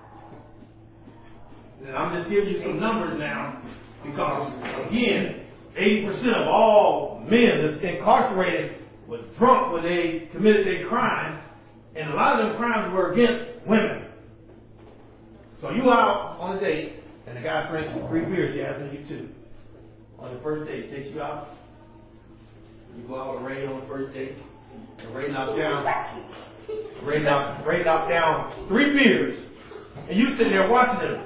Speaker 1: And I'm just giving you some numbers now, because again, 80% of all men that's incarcerated was drunk when they committed their crimes, and a lot of them crimes were against women. So you out on a date, and the guy drinks 3 beers, Jasmine, you too. On the first date, takes you out. You go out with Ray on the first date, and Ray knocked down 3 beers, and you sitting there watching him.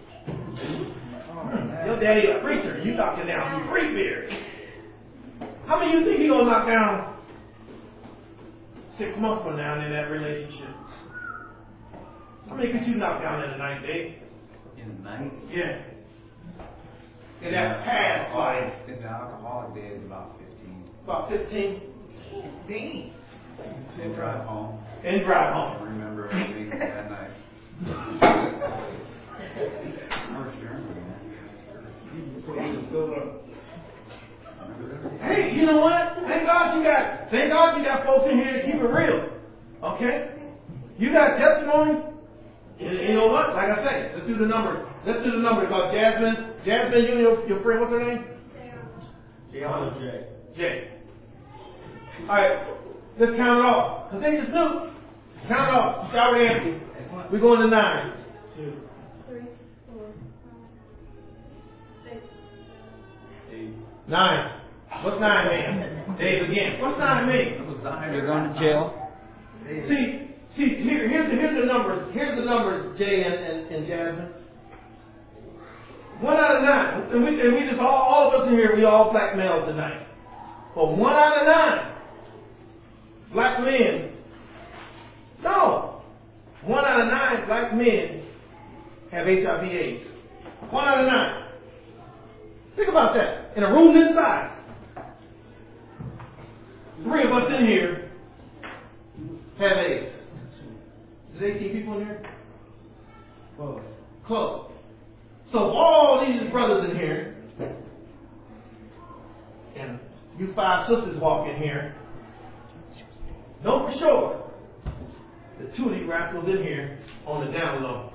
Speaker 1: Your daddy a preacher, you knocking down 3 beers. How many of you think he's gonna knock down 6 months from now in that relationship? How many could you knock down in a 9th date?
Speaker 7: In the night?
Speaker 1: Yeah. In that past life.
Speaker 7: In the alcoholic days, about 15.
Speaker 1: About 15?
Speaker 6: 15.
Speaker 7: And drive home.
Speaker 1: And drive home.
Speaker 7: I remember everything that night.
Speaker 1: Hey, you know what? Thank God you got folks in here to keep it real. Okay? You got testimony? You know what? Like I say, let's do the number. Let's do the number. Because Jasmine, you and your friend, what's her name? Jay. Alright, let's count it off. Because they just knew. Count it off. Start with Anthony. We're going to 9. 2,
Speaker 4: 3, 4, 5, 6,
Speaker 1: 9. What's 9 mean? Dave again. What's 9 mean?
Speaker 5: You're going to jail.
Speaker 1: See, here's the numbers. Here's the numbers, Jay and Jasmine. 1 out of 9. And we just all of us in here, we all black males tonight. But 1 out of 9 black men. No. 1 out of 9 black men have HIV/AIDS. 1 out of 9. Think about that. In a room this size. 3 of us in here have AIDS. Is there 18 people in here? Close. So all these brothers in here and you 5 sisters walk in here, know for sure the 2 of these rascals in here on the down low.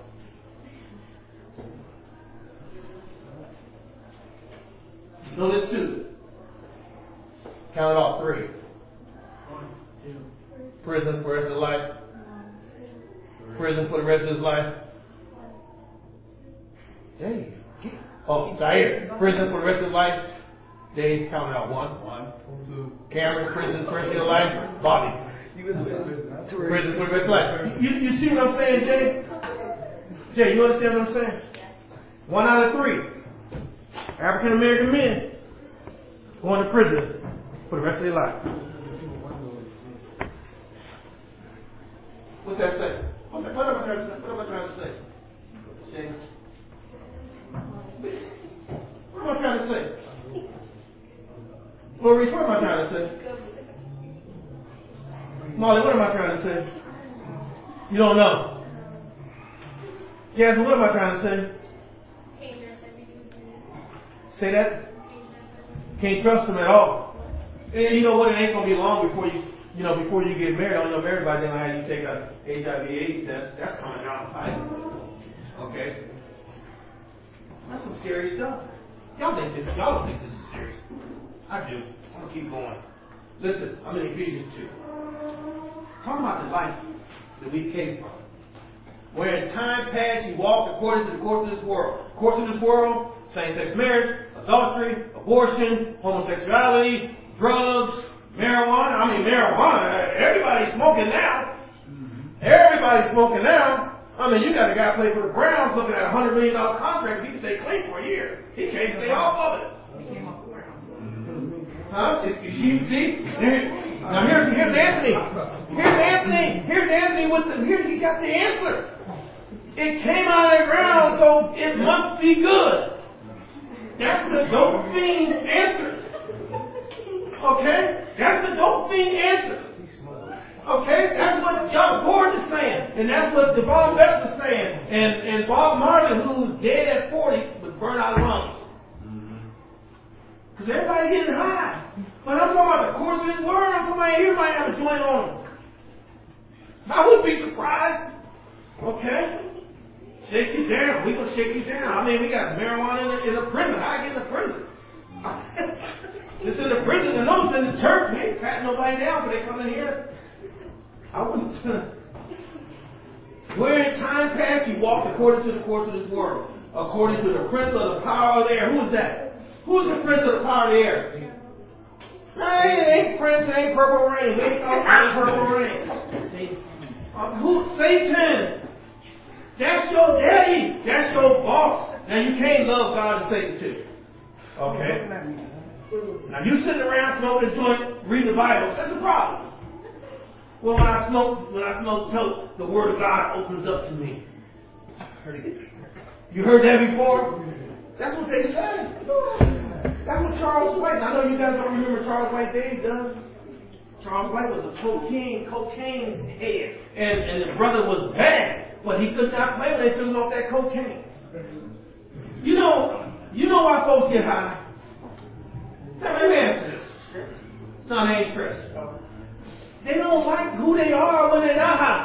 Speaker 1: You know this too. Count it off 3.
Speaker 3: 1, 2.
Speaker 1: Prison for the rest of his life. Prison for the rest of his life. Dave. Oh, Zaire. Prison for the rest of his life. Dave, count it out. 1. Cameron, prison for the rest of his life. Bobby. Prison for the rest of his life. You see what I'm saying, Jay? Jay, you understand what I'm saying? 1 out of 3 African American men going to prison for the rest of their life. What's that say? What am I trying to say? What am I trying to say? Jay? What am I trying to say? Maurice, what am I trying to say? Molly, what am I trying to say? You don't know. Jasmine, what am I trying to say? Say that? Can't trust them at all. And you know what? It ain't gonna be long before before you get married. I don't know if everybody know how you take a HIV/AIDS test. That's coming down the pipe. Okay. That's some scary stuff. Y'all don't think this is serious. I do. I'm gonna keep going. Listen, I'm in Ephesians 2. Talking about the life that we came from. Where in time past you walked according to the course of this world. Course of this world, same-sex marriage, adultery, abortion, homosexuality, drugs, marijuana. I mean, marijuana. Everybody's smoking now. Everybody's smoking now. I mean, you got a guy play for the Browns looking at a $100 million contract. He can stay clean for a year. He can't stay off of it. Huh? See? Now here's Anthony. Here's Anthony with he got the answer. It came out of the ground, so it must be good. That's the dope fiend answer. Okay? That's the dope fiend answer. Okay? That's what John Gordon is saying. And that's what Devon Best is saying. And Bob Marley, who's dead at 40 with burnout lungs. Because everybody getting high. But I'm talking about the course of this world. I'm talking about you might have a joint on them. I wouldn't be surprised. Okay? Shake you down. We gonna shake you down. I mean, we got marijuana in the prison. How I get in the prison? It's in the prison. And no, it's in the church. We ain't patting nobody down, but they come in here. I wouldn't. Where in time past you walked according to the course of this world, according to the prince of the power of the air. Who is that? Who's the prince of the power of the air? It ain't Prince, it ain't Purple Rain. We ain't talking about Purple Rain. Who's Satan? That's your daddy. That's your boss. Now you can't love God and Satan too. Okay? Now you sitting around smoking a joint, reading the Bible. That's a problem. Well, when I smoke dope, the Word of God opens up to me. You heard that before? That's what they say. That's what Charles White. I know you guys don't remember Charles White. Dave does. Charles White was a cocaine head, and the brother was bad, but he could not play when they took him off that cocaine. You know why folks get high? Let me answer this. It's not ain't stress. They don't like who they are when they're not high.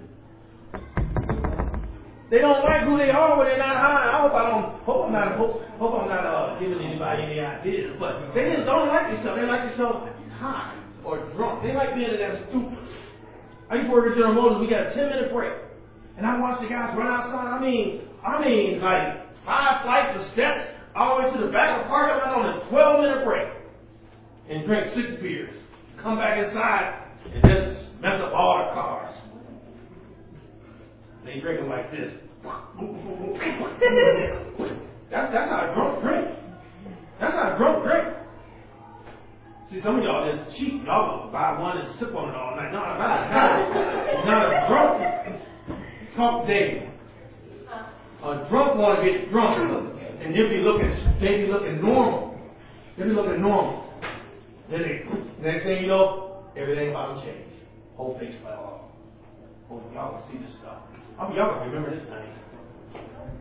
Speaker 1: They don't like who they are when they're not high. I hope I'm not giving anybody any ideas, but they just don't like themselves. They like themselves high or drunk. They like being in that stupor. I used to work at General Motors. We got a 10-minute break, and I watched the guys run outside. I mean, like 5 flights of steps all the way to the back of the parking lot on a 12-minute break, and drink 6 beers. Come back inside and just mess up all the cars. They drink them like this. That's not a drunk drink. That's not a drunk drink. See, some of y'all is cheap. Y'all gonna buy one and sip on it all night. No, not a drunk. Talk Dave. A drunk want to get drunk, and they be looking normal. They be looking normal. Then next thing you know, everything about to change. Whole face fell off. Oh, y'all can see this stuff. I mean, y'all can remember this thing.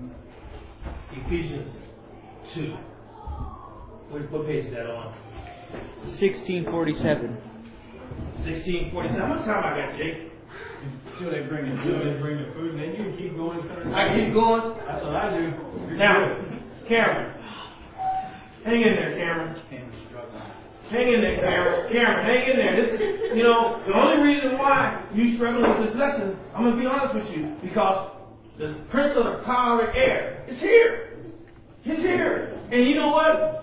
Speaker 1: Ephesians 2. What page is that on?
Speaker 5: 1647.
Speaker 1: 1647. How much time I got, Jake?
Speaker 2: Until they bring the food, and then you keep going.
Speaker 1: I keep going.
Speaker 2: That's what I do.
Speaker 1: Now, Cameron. Hang in there, Cameron. Hang in there, Cameron. Cameron, hang in there. This is, the only reason why you struggle with this lesson, I'm going to be honest with you, because the prince of the power of the air is here. He's here. And you know what?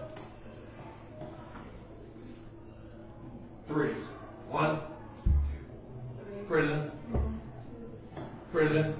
Speaker 1: 3. 1. Prison. Prison.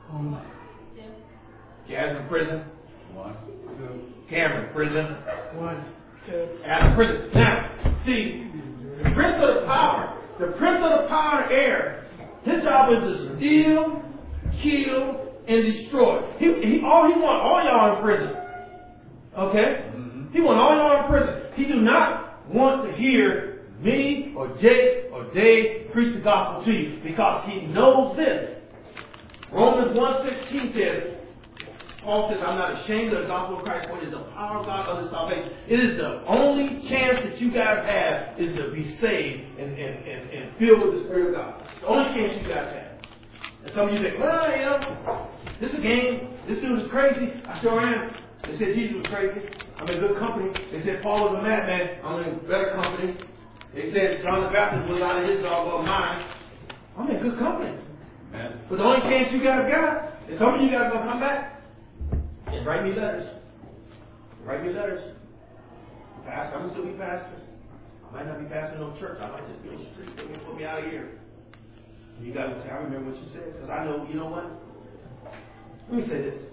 Speaker 1: Jasmine, prison.
Speaker 7: 1.
Speaker 1: Cameron, prison.
Speaker 3: 1, 2.
Speaker 1: Out of prison. Now, see, the prince of the power of the air, his job is to steal, kill, and destroy. All he wants, all y'all in prison. Okay? Mm-hmm. He wants all y'all in prison. He do not want to hear me or Jake or Dave preach the gospel to you, because he knows this. Romans 1:16 says, Paul says, I'm not ashamed of the gospel of Christ, for it is the power of God unto salvation. It is the only chance that you guys have is to be saved and filled with the Spirit of God. It's the only chance you guys have. And some of you think, well, this is a game. This dude is crazy. I sure am. They said Jesus was crazy. I'm in good company. They said Paul was a madman. I'm in better company. They said John the Baptist was out of his dog of mine. I'm in good company.
Speaker 7: Amen.
Speaker 1: But the only chance you guys got is some of you guys going to come back and write me letters. Write me letters. Pastor, I'm going to still be pastor. I might not be pastoring no church. I might just be on the street. They're going to put me out of here. And you guys will say, I remember what you said. Because I know, you know what? Let me say this.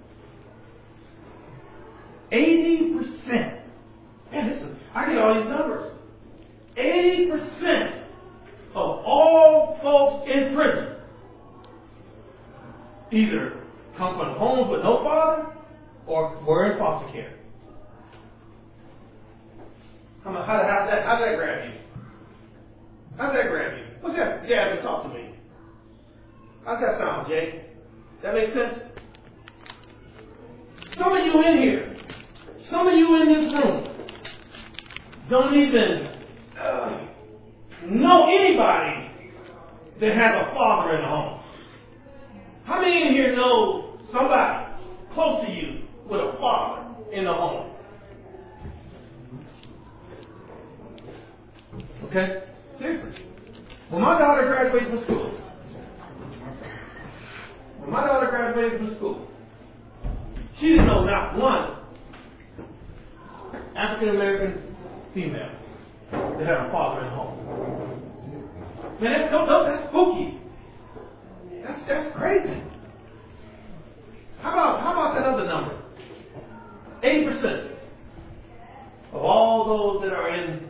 Speaker 1: 80%. Man, listen, I get all these numbers. 80% of all folks in prison either come from homes with no father or were in foster care. How does that grab you? How does that grab you? What's that? Dad, talk to me. How's that sound, Jay? That makes sense? Some of you in here, some of you in this room don't even know anybody that has a father in the home. How many in here know somebody close to you with a father in the home? Okay? Seriously. When my daughter graduated from school, she didn't know not one African American female that had a father in the home. Man, that's spooky. That's crazy. How about that other number? 80% of all those that are in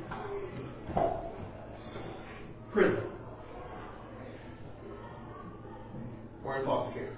Speaker 1: prison were in foster care.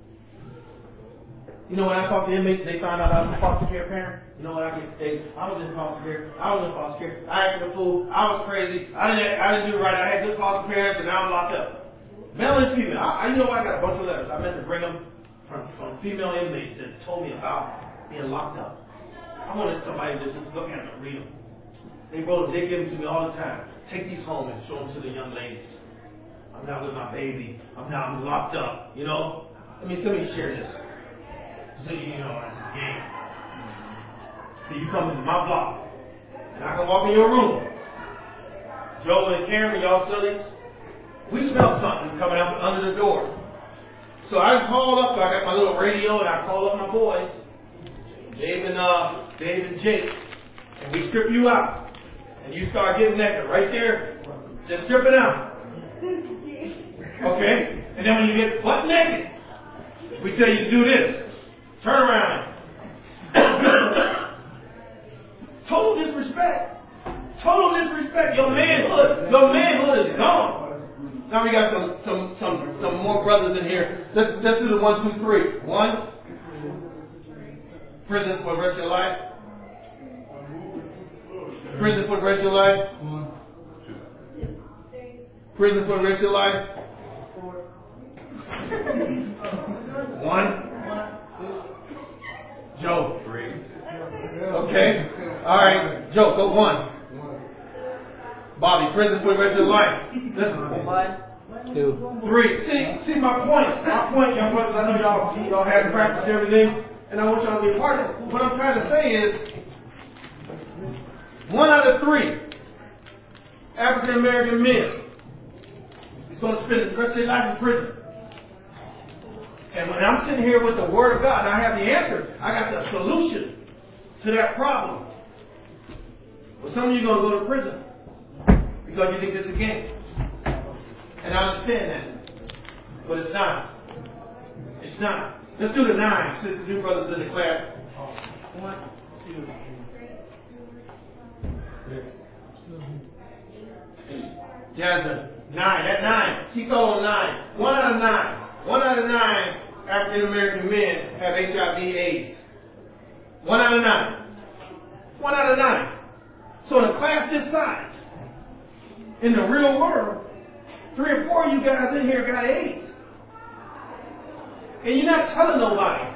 Speaker 1: You know, when I talk to inmates and they find out I was a foster care parent, you know what I can say? I was in foster care. I acted a fool. I was crazy. I didn't do it right. I had good foster parents, and now I'm locked up. Male and female. You know what? I got a bunch of letters. I meant to bring them from female inmates that told me about being locked up. I wanted somebody to just look at them and read them. They wrote them. They give them to me all the time. Take these home and show them to the young ladies. I'm not with my baby. I'm locked up. You know. Let me share this. So you know, it's a game. See, you come into my block, and I can walk in your room. Joe and Karen, y'all sillies, we smell something coming out under the door. So I call up, I got my little radio, and I call up my boys, Dave and Jake, and we strip you out. And you start getting naked right there. Just strip it out. Okay? And then when you get butt naked, we tell you to do this. Turn around. Total disrespect. Your manhood is gone. Now we got some more brothers in here. Let's do the 1, 2, 3. 1. Prison for the rest of your life. Prison for the rest of your life. Prison for the rest of your life. 1. Joe. 3. Okay. All right. Joe, go 1. Bobby, prison for the rest of your life. Listen.
Speaker 5: 2.
Speaker 1: 3. See my point. My point, young brothers, I know y'all have practiced everything, and I want y'all to be a part of it. What I'm trying to say is, 1 out of 3 African American men is going to spend the rest of their life in prison. And when I'm sitting here with the Word of God, I have the answer. I got the solution to that problem. But some of you are going to go to prison because you think this is a game. And I understand that. But it's not. It's not. Let's do the 9 since the new brothers in the class. 1, 2, 3. Jasmine, 9. That 9. She told 9. 1 out of 9. 1 out of 9 African American men have HIV/AIDS. 1 out of 9. 1 out of 9. So in a class this size, in the real world, 3 or 4 of you guys in here got AIDS. And you're not telling nobody.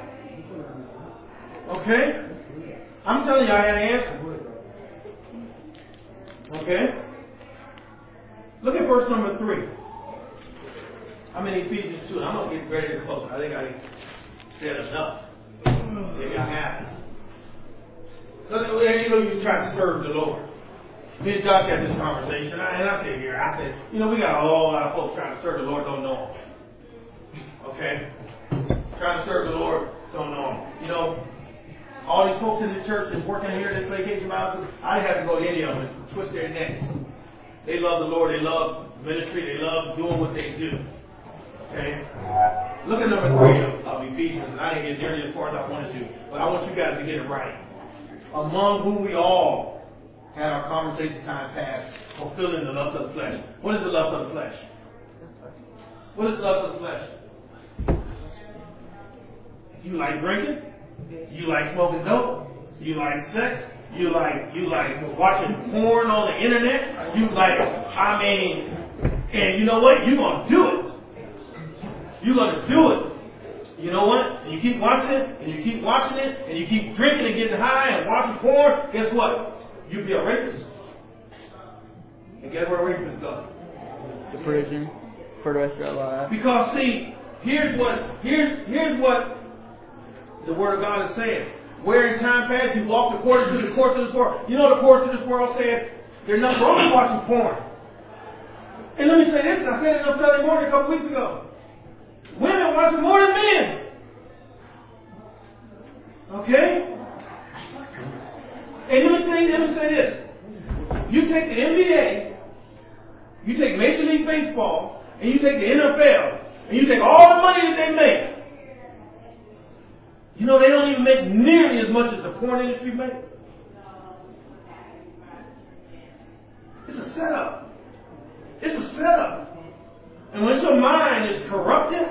Speaker 1: Okay? I'm telling you I had an answer. Okay? Look at verse number 3. I'm in Ephesians 2. I'm going to get ready to close. I think I said enough. Maybe I haven't. You try to serve the Lord. Me and Josh had this conversation, and I said here, we got a whole lot of folks trying to serve the Lord, don't know Him. Okay? Trying to serve the Lord, don't know Him. All these folks in the church that's working here at this vacation Bible, I didn't have to go to any of them and twist their necks. They love the Lord, they love ministry, they love doing what they do. Okay? Look at number 3 of Ephesians, and I didn't get nearly as far as I wanted to, but I want you guys to get it right. Among whom we all had our conversation time past, fulfilling the lust of the flesh. What is the lust of the flesh? What is the lust of the flesh? You like drinking? You like smoking dope? You like sex? You like watching porn on the internet? And you know what? You're going to do it. You're going to do it. You know what? And you keep watching it, and you keep watching it, and you keep drinking and getting high and watching porn. Guess what? You'll be a rapist. And guess where rapists go?
Speaker 5: The prison for the rest of their life.
Speaker 1: Because see, here's what the Word of God is saying. Where in time past you walked according to the course of this world. You know the course of this world said there's nothing wrong with watching porn. And let me say this, I said it on Sunday morning a couple weeks ago. Women watch more than men. Okay? And let me say this. You take the NBA, you take Major League Baseball, and you take the NFL, and you take all the money that they make. They don't even make nearly as much as the porn industry makes. It's a setup. It's a setup. And once your mind is corrupted,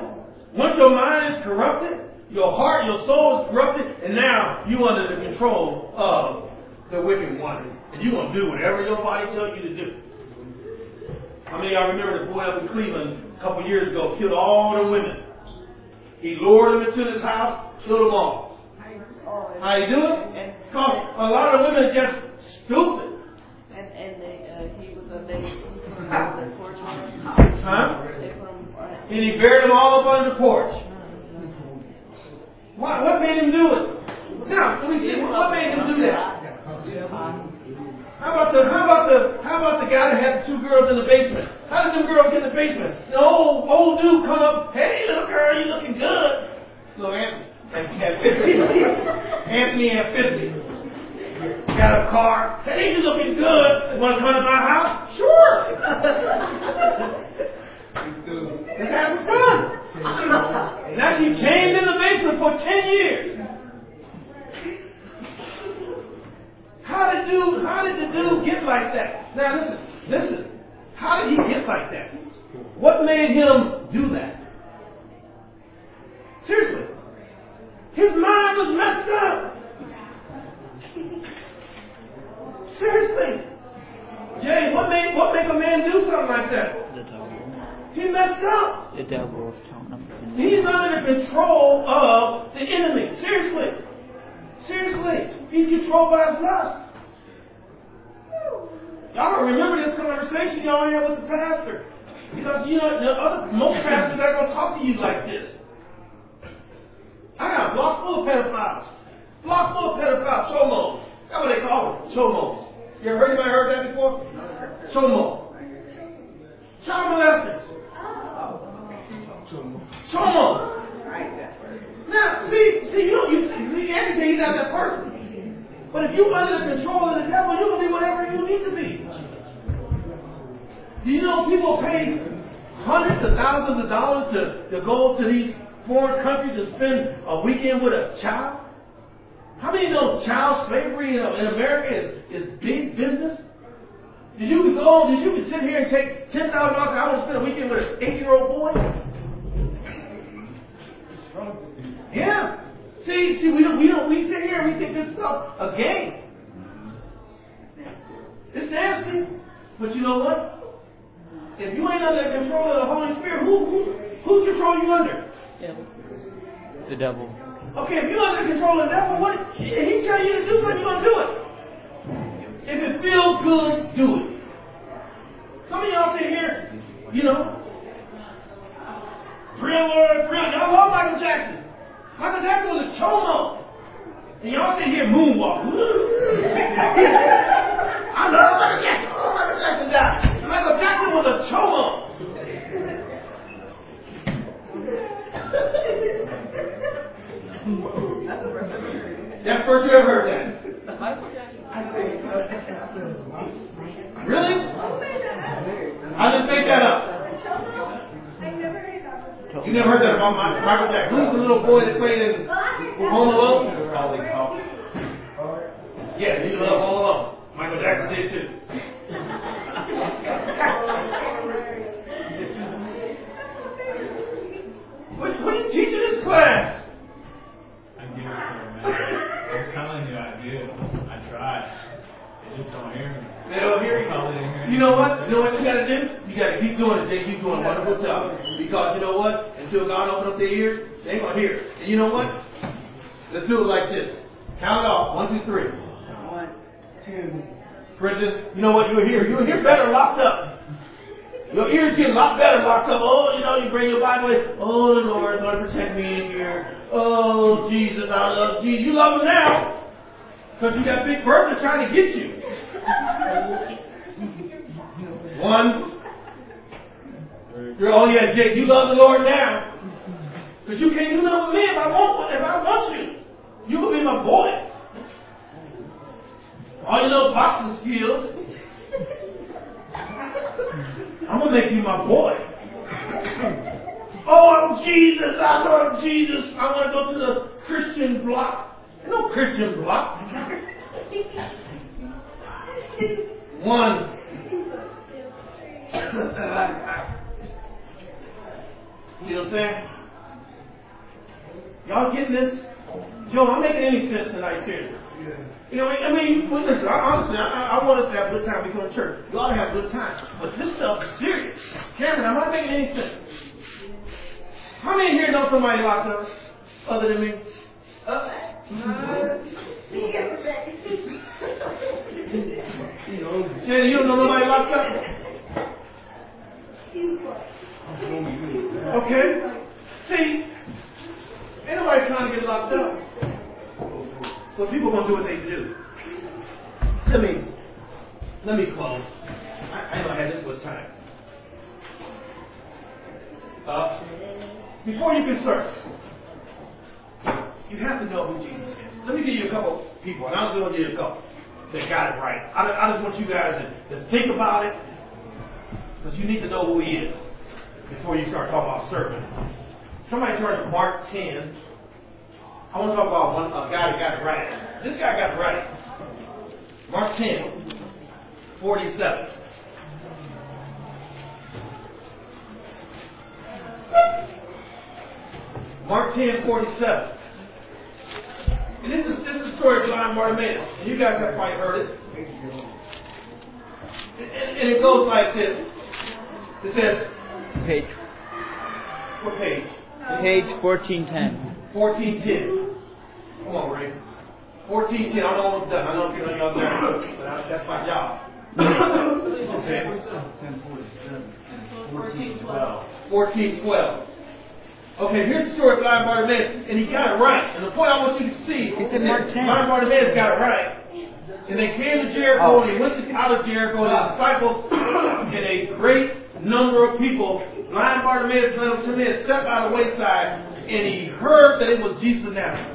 Speaker 1: your heart, your soul is corrupted, and now you're under the control of the wicked one. And you're going to do whatever your body tells you to do. How many of y'all remember the boy up in Cleveland a couple years ago killed all the women? He lured them into his house, killed them all. How you do it? Because a lot of women are just stupid.
Speaker 6: He was a lady from the porch.
Speaker 1: Huh? And he buried them all up under the porch. What made him do it? Now, let me see. What made him do that? How about the guy that had the 2 girls in the basement? How did them girls get in the basement? The old dude come up, hey little girl, you looking good. Little Anthony had 50. Got a car. Hey, you looking good. Want to come to my house? Sure. Let's have some fun. Now she chained in the basement for 10 years. How did the dude get like that? Now listen. How did he get like that? What made him do that? Seriously. His mind was messed up. Seriously. Jay, what make a man do something like that?
Speaker 5: The devil.
Speaker 1: He messed up.
Speaker 5: The devil is telling him.
Speaker 1: He's under the control of the enemy. Seriously. He's controlled by his lust. Y'all don't remember this conversation y'all had with the pastor. Because, most pastors aren't going to talk to you like this. I got a block full of pedophiles. Block full of pedophiles. Chomos. That's what they call them. Chomos. You ever heard that before? Chomo. Child molesters. Chomo. Now, see, everything is not that person. But if you're under the control of the devil, you're going to be whatever you need to be. Do you know people pay hundreds of thousands of dollars to go to these foreign countries and spend a weekend with a child? How many know child slavery in America is big business? Did you sit here and take $10,000 I want to spend a weekend with an 8-year-old boy? Yeah. See, we sit here and we think this stuff a game. It's nasty. But you know what? If you ain't under the control of the Holy Spirit, who's control you under?
Speaker 5: The devil.
Speaker 1: Okay, if you're under the control of the devil, if he tell you to do something, you're going to do it. If it feels good, do it. Some of y'all sit here, Thriller. Y'all love Michael Jackson. Michael Jackson was a chomo. And y'all sit here moonwalk. I love Michael Jackson. Oh, Michael Jackson died. Michael Jackson was a chomo. That's the first you ever heard that. Really? I just made that up. You never heard that about Michael Jackson? Who's the little boy that played in Home Alone? Yeah, he loved Home Alone. Michael Jackson did too. What are you teaching this class?
Speaker 3: I get it, man. I'm telling you, I do. I try. They just don't hear me.
Speaker 1: They don't hear you. You know what? You know what you got to do? You got to keep doing it. They keep doing a wonderful job. Because you know what? Until God opens up their ears, they ain't going to hear it. And you know what? Let's do it like this. Count it off. 1, 2, 3.
Speaker 6: 1, 2.
Speaker 1: Brendan, you know what? You'll hear better locked up. Your ears get a lot better locked up. Oh, you bring your Bible in. Oh, the Lord's going to protect me in here. Oh, Jesus, I love Jesus. You love him now. Because you got Big Bertha trying to get you. 1. Oh, yeah, Jake, you love the Lord now. Because you can't do nothing with me if I want you. You will be my boy. All your little boxing skills. I'm going to make you my boy. Oh, I'm Jesus. I love Jesus. I want to go to the Christian block. There's no Christian block. 1. See what I'm saying? Y'all getting this? Joe, I'm making any sense tonight, seriously. Listen, honestly, I want us to have a good time before church. You ought to have a good time. But this stuff is serious. Cameron, am I making any sense? How many here know somebody locked up other than me? Shannon, you don't know nobody locked up? Okay. See, ain't nobody trying to get locked up. So people gonna do what they do. Let me close. I know I had this much time. Before you can search, you have to know who Jesus is. Let me give you a couple people, and I'm going to give you a couple that got it right. I just want you guys to think about it, because you need to know who he is before you start talking about serving. Somebody turn to Mark 10. I want to talk about a guy that got it right. This guy got it right. Mark 10, 47. Mark 10, 47. And this is the story of Blind Bartimaeus. And you guys have probably heard it. And it goes like this. It says...
Speaker 5: Page.
Speaker 1: What page?
Speaker 5: Page 1410.
Speaker 1: 1410. Come on, Ray. 1410. I'm almost done. I know if you're on y'all there, but that's my job.
Speaker 2: Okay.
Speaker 7: 10:47.
Speaker 6: 14:12.
Speaker 2: 14:12. Okay, here's the story of blind Bartimaeus, and he got it right. And the point I want you to see
Speaker 5: He
Speaker 2: is
Speaker 5: said Mark 10.
Speaker 2: blind Bartimaeus got it right. And they came to Jericho, and they went out of Jericho, and his disciples and a great number of people, blind Bartimaeus led him to men, stepped out of the wayside, and he heard that it was Jesus of Nazareth.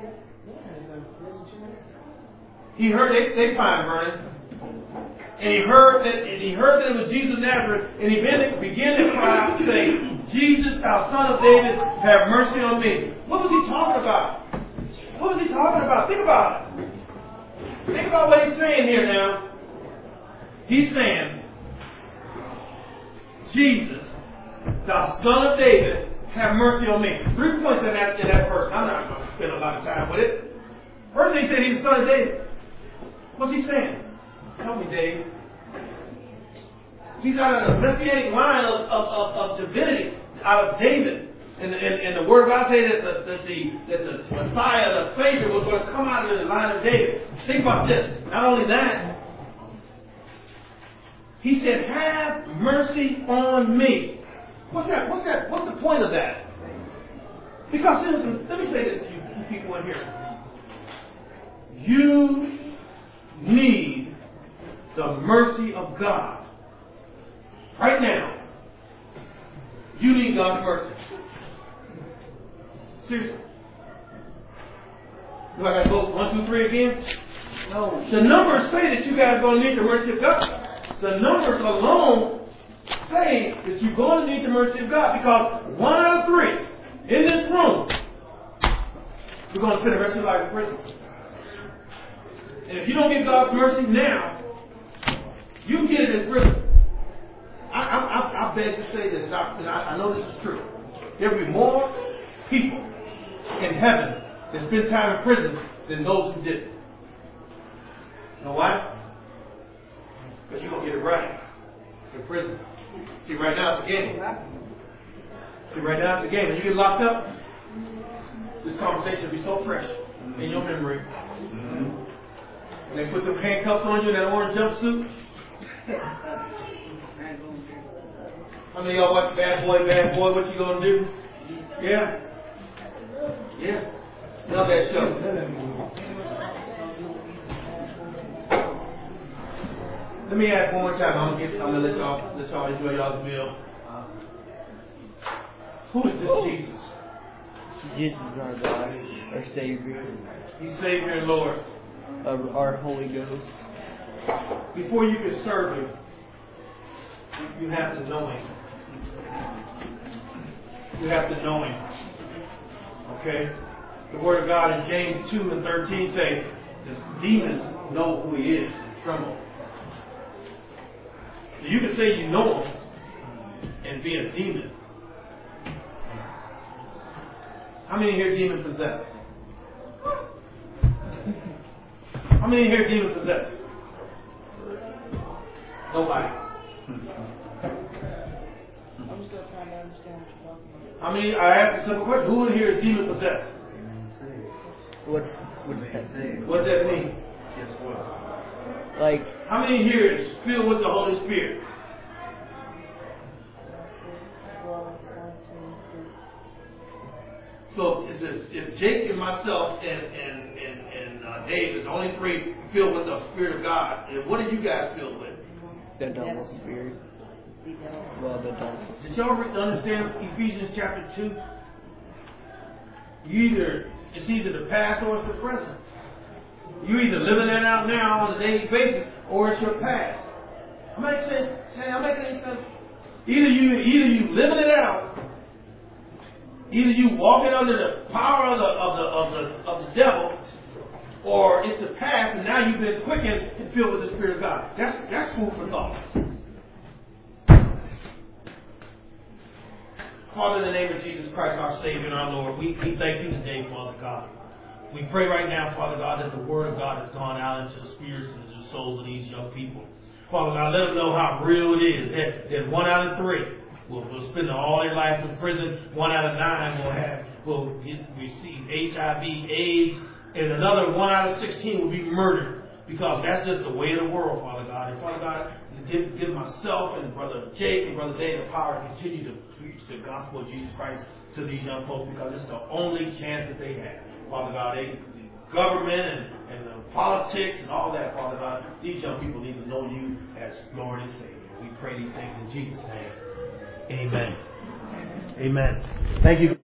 Speaker 2: He heard they find Vernon. And he heard that it was Jesus of Nazareth, and he began to cry out, saying, Jesus, thou son of David, have mercy on me. What was he talking about? What was he talking about? Think about it. Think about what he's saying here now. He's saying, Jesus, thou son of David, have mercy on me. 3 points in that verse. I'm not going to spend a lot of time with it. First thing he said, he's the son of David. What's he saying? Tell me, Dave. He's out of the messianic line of divinity, out of David. And the Word of God says that the Messiah, the Savior, was going to come out of the line of David. Think about this. Not only that, he said, have mercy on me. What's that? What's the point of that? Because listen, let me say this to you people in here. You need the mercy of God. Right now, you need God's mercy. Seriously. Do I got to go 1, 2, 3 again? No. The numbers say that you guys are going to need the mercy of God. The numbers alone say that you're going to need the mercy of God, because 1 out of 3 in this room, you're going to spend the rest of your life in prison. And if you don't get God's mercy now, you can get it in prison. I beg to say this, and I know this is true. There will be more people in heaven that spend time in prison than those who didn't. You know why? Because you're going to get it right in prison. See, right now it's a game. When you get locked up, this conversation will be so fresh in your memory. When they put the handcuffs on you in that orange jumpsuit. How many of y'all watch Bad Boy, what you gonna do? Yeah. Love that show. Let me ask one more time. I'm gonna let y'all enjoy y'all's meal. Who is this Jesus?
Speaker 5: Jesus is our God, our Savior,
Speaker 2: He's Savior and Lord.
Speaker 5: our Holy Ghost.
Speaker 2: Before you can serve Him, you have to know Him. You have to know Him. Okay? The Word of God in James 2 and 13 say, the demons know who He is and tremble. So you can say you know Him and be a demon. How many here demon possessed? How many here demon possessed? Nobody.
Speaker 6: I'm still trying to understand what you're talking about.
Speaker 2: How many? I asked a simple question. Who in here is demon possessed?
Speaker 5: What's that?
Speaker 2: What does that mean?
Speaker 7: Guess what?
Speaker 5: Like,
Speaker 2: How many here is filled with the Holy Spirit? So if Jake and myself and Dave is the only 3 filled with the Spirit of God, and what are you guys filled with?
Speaker 5: the double spirit. Well, the double.
Speaker 2: Did y'all understand Ephesians chapter 2? It's either the past or it's the present. You're either living that out now on a daily basis, or it's your past. Am I making sense? Am I making any sense? Either you living it out, either you walking under the power of the devil, or it's the past, and now you've been quickened and filled with the Spirit of God. That's food for thought. Father, in the name of Jesus Christ, our Savior and our Lord, we thank you today, Father God. We pray right now, Father God, that the Word of God has gone out into the spirits and into the souls of these young people. Father God, let them know how real it is that 1 out of 3 will spend all their life in prison. 1 out of 9 will receive HIV, AIDS, and another 1 out of 16 will be murdered Because that's just the way of the world, Father God. And Father God, give myself and Brother Jake and Brother Dave the power to continue to preach the gospel of Jesus Christ to these young folks, because it's the only chance that they have. Father God, the government and the politics and all that, Father God, these young people need to know you as Lord and Savior. We pray these things in Jesus' name. Amen. Amen. Thank you.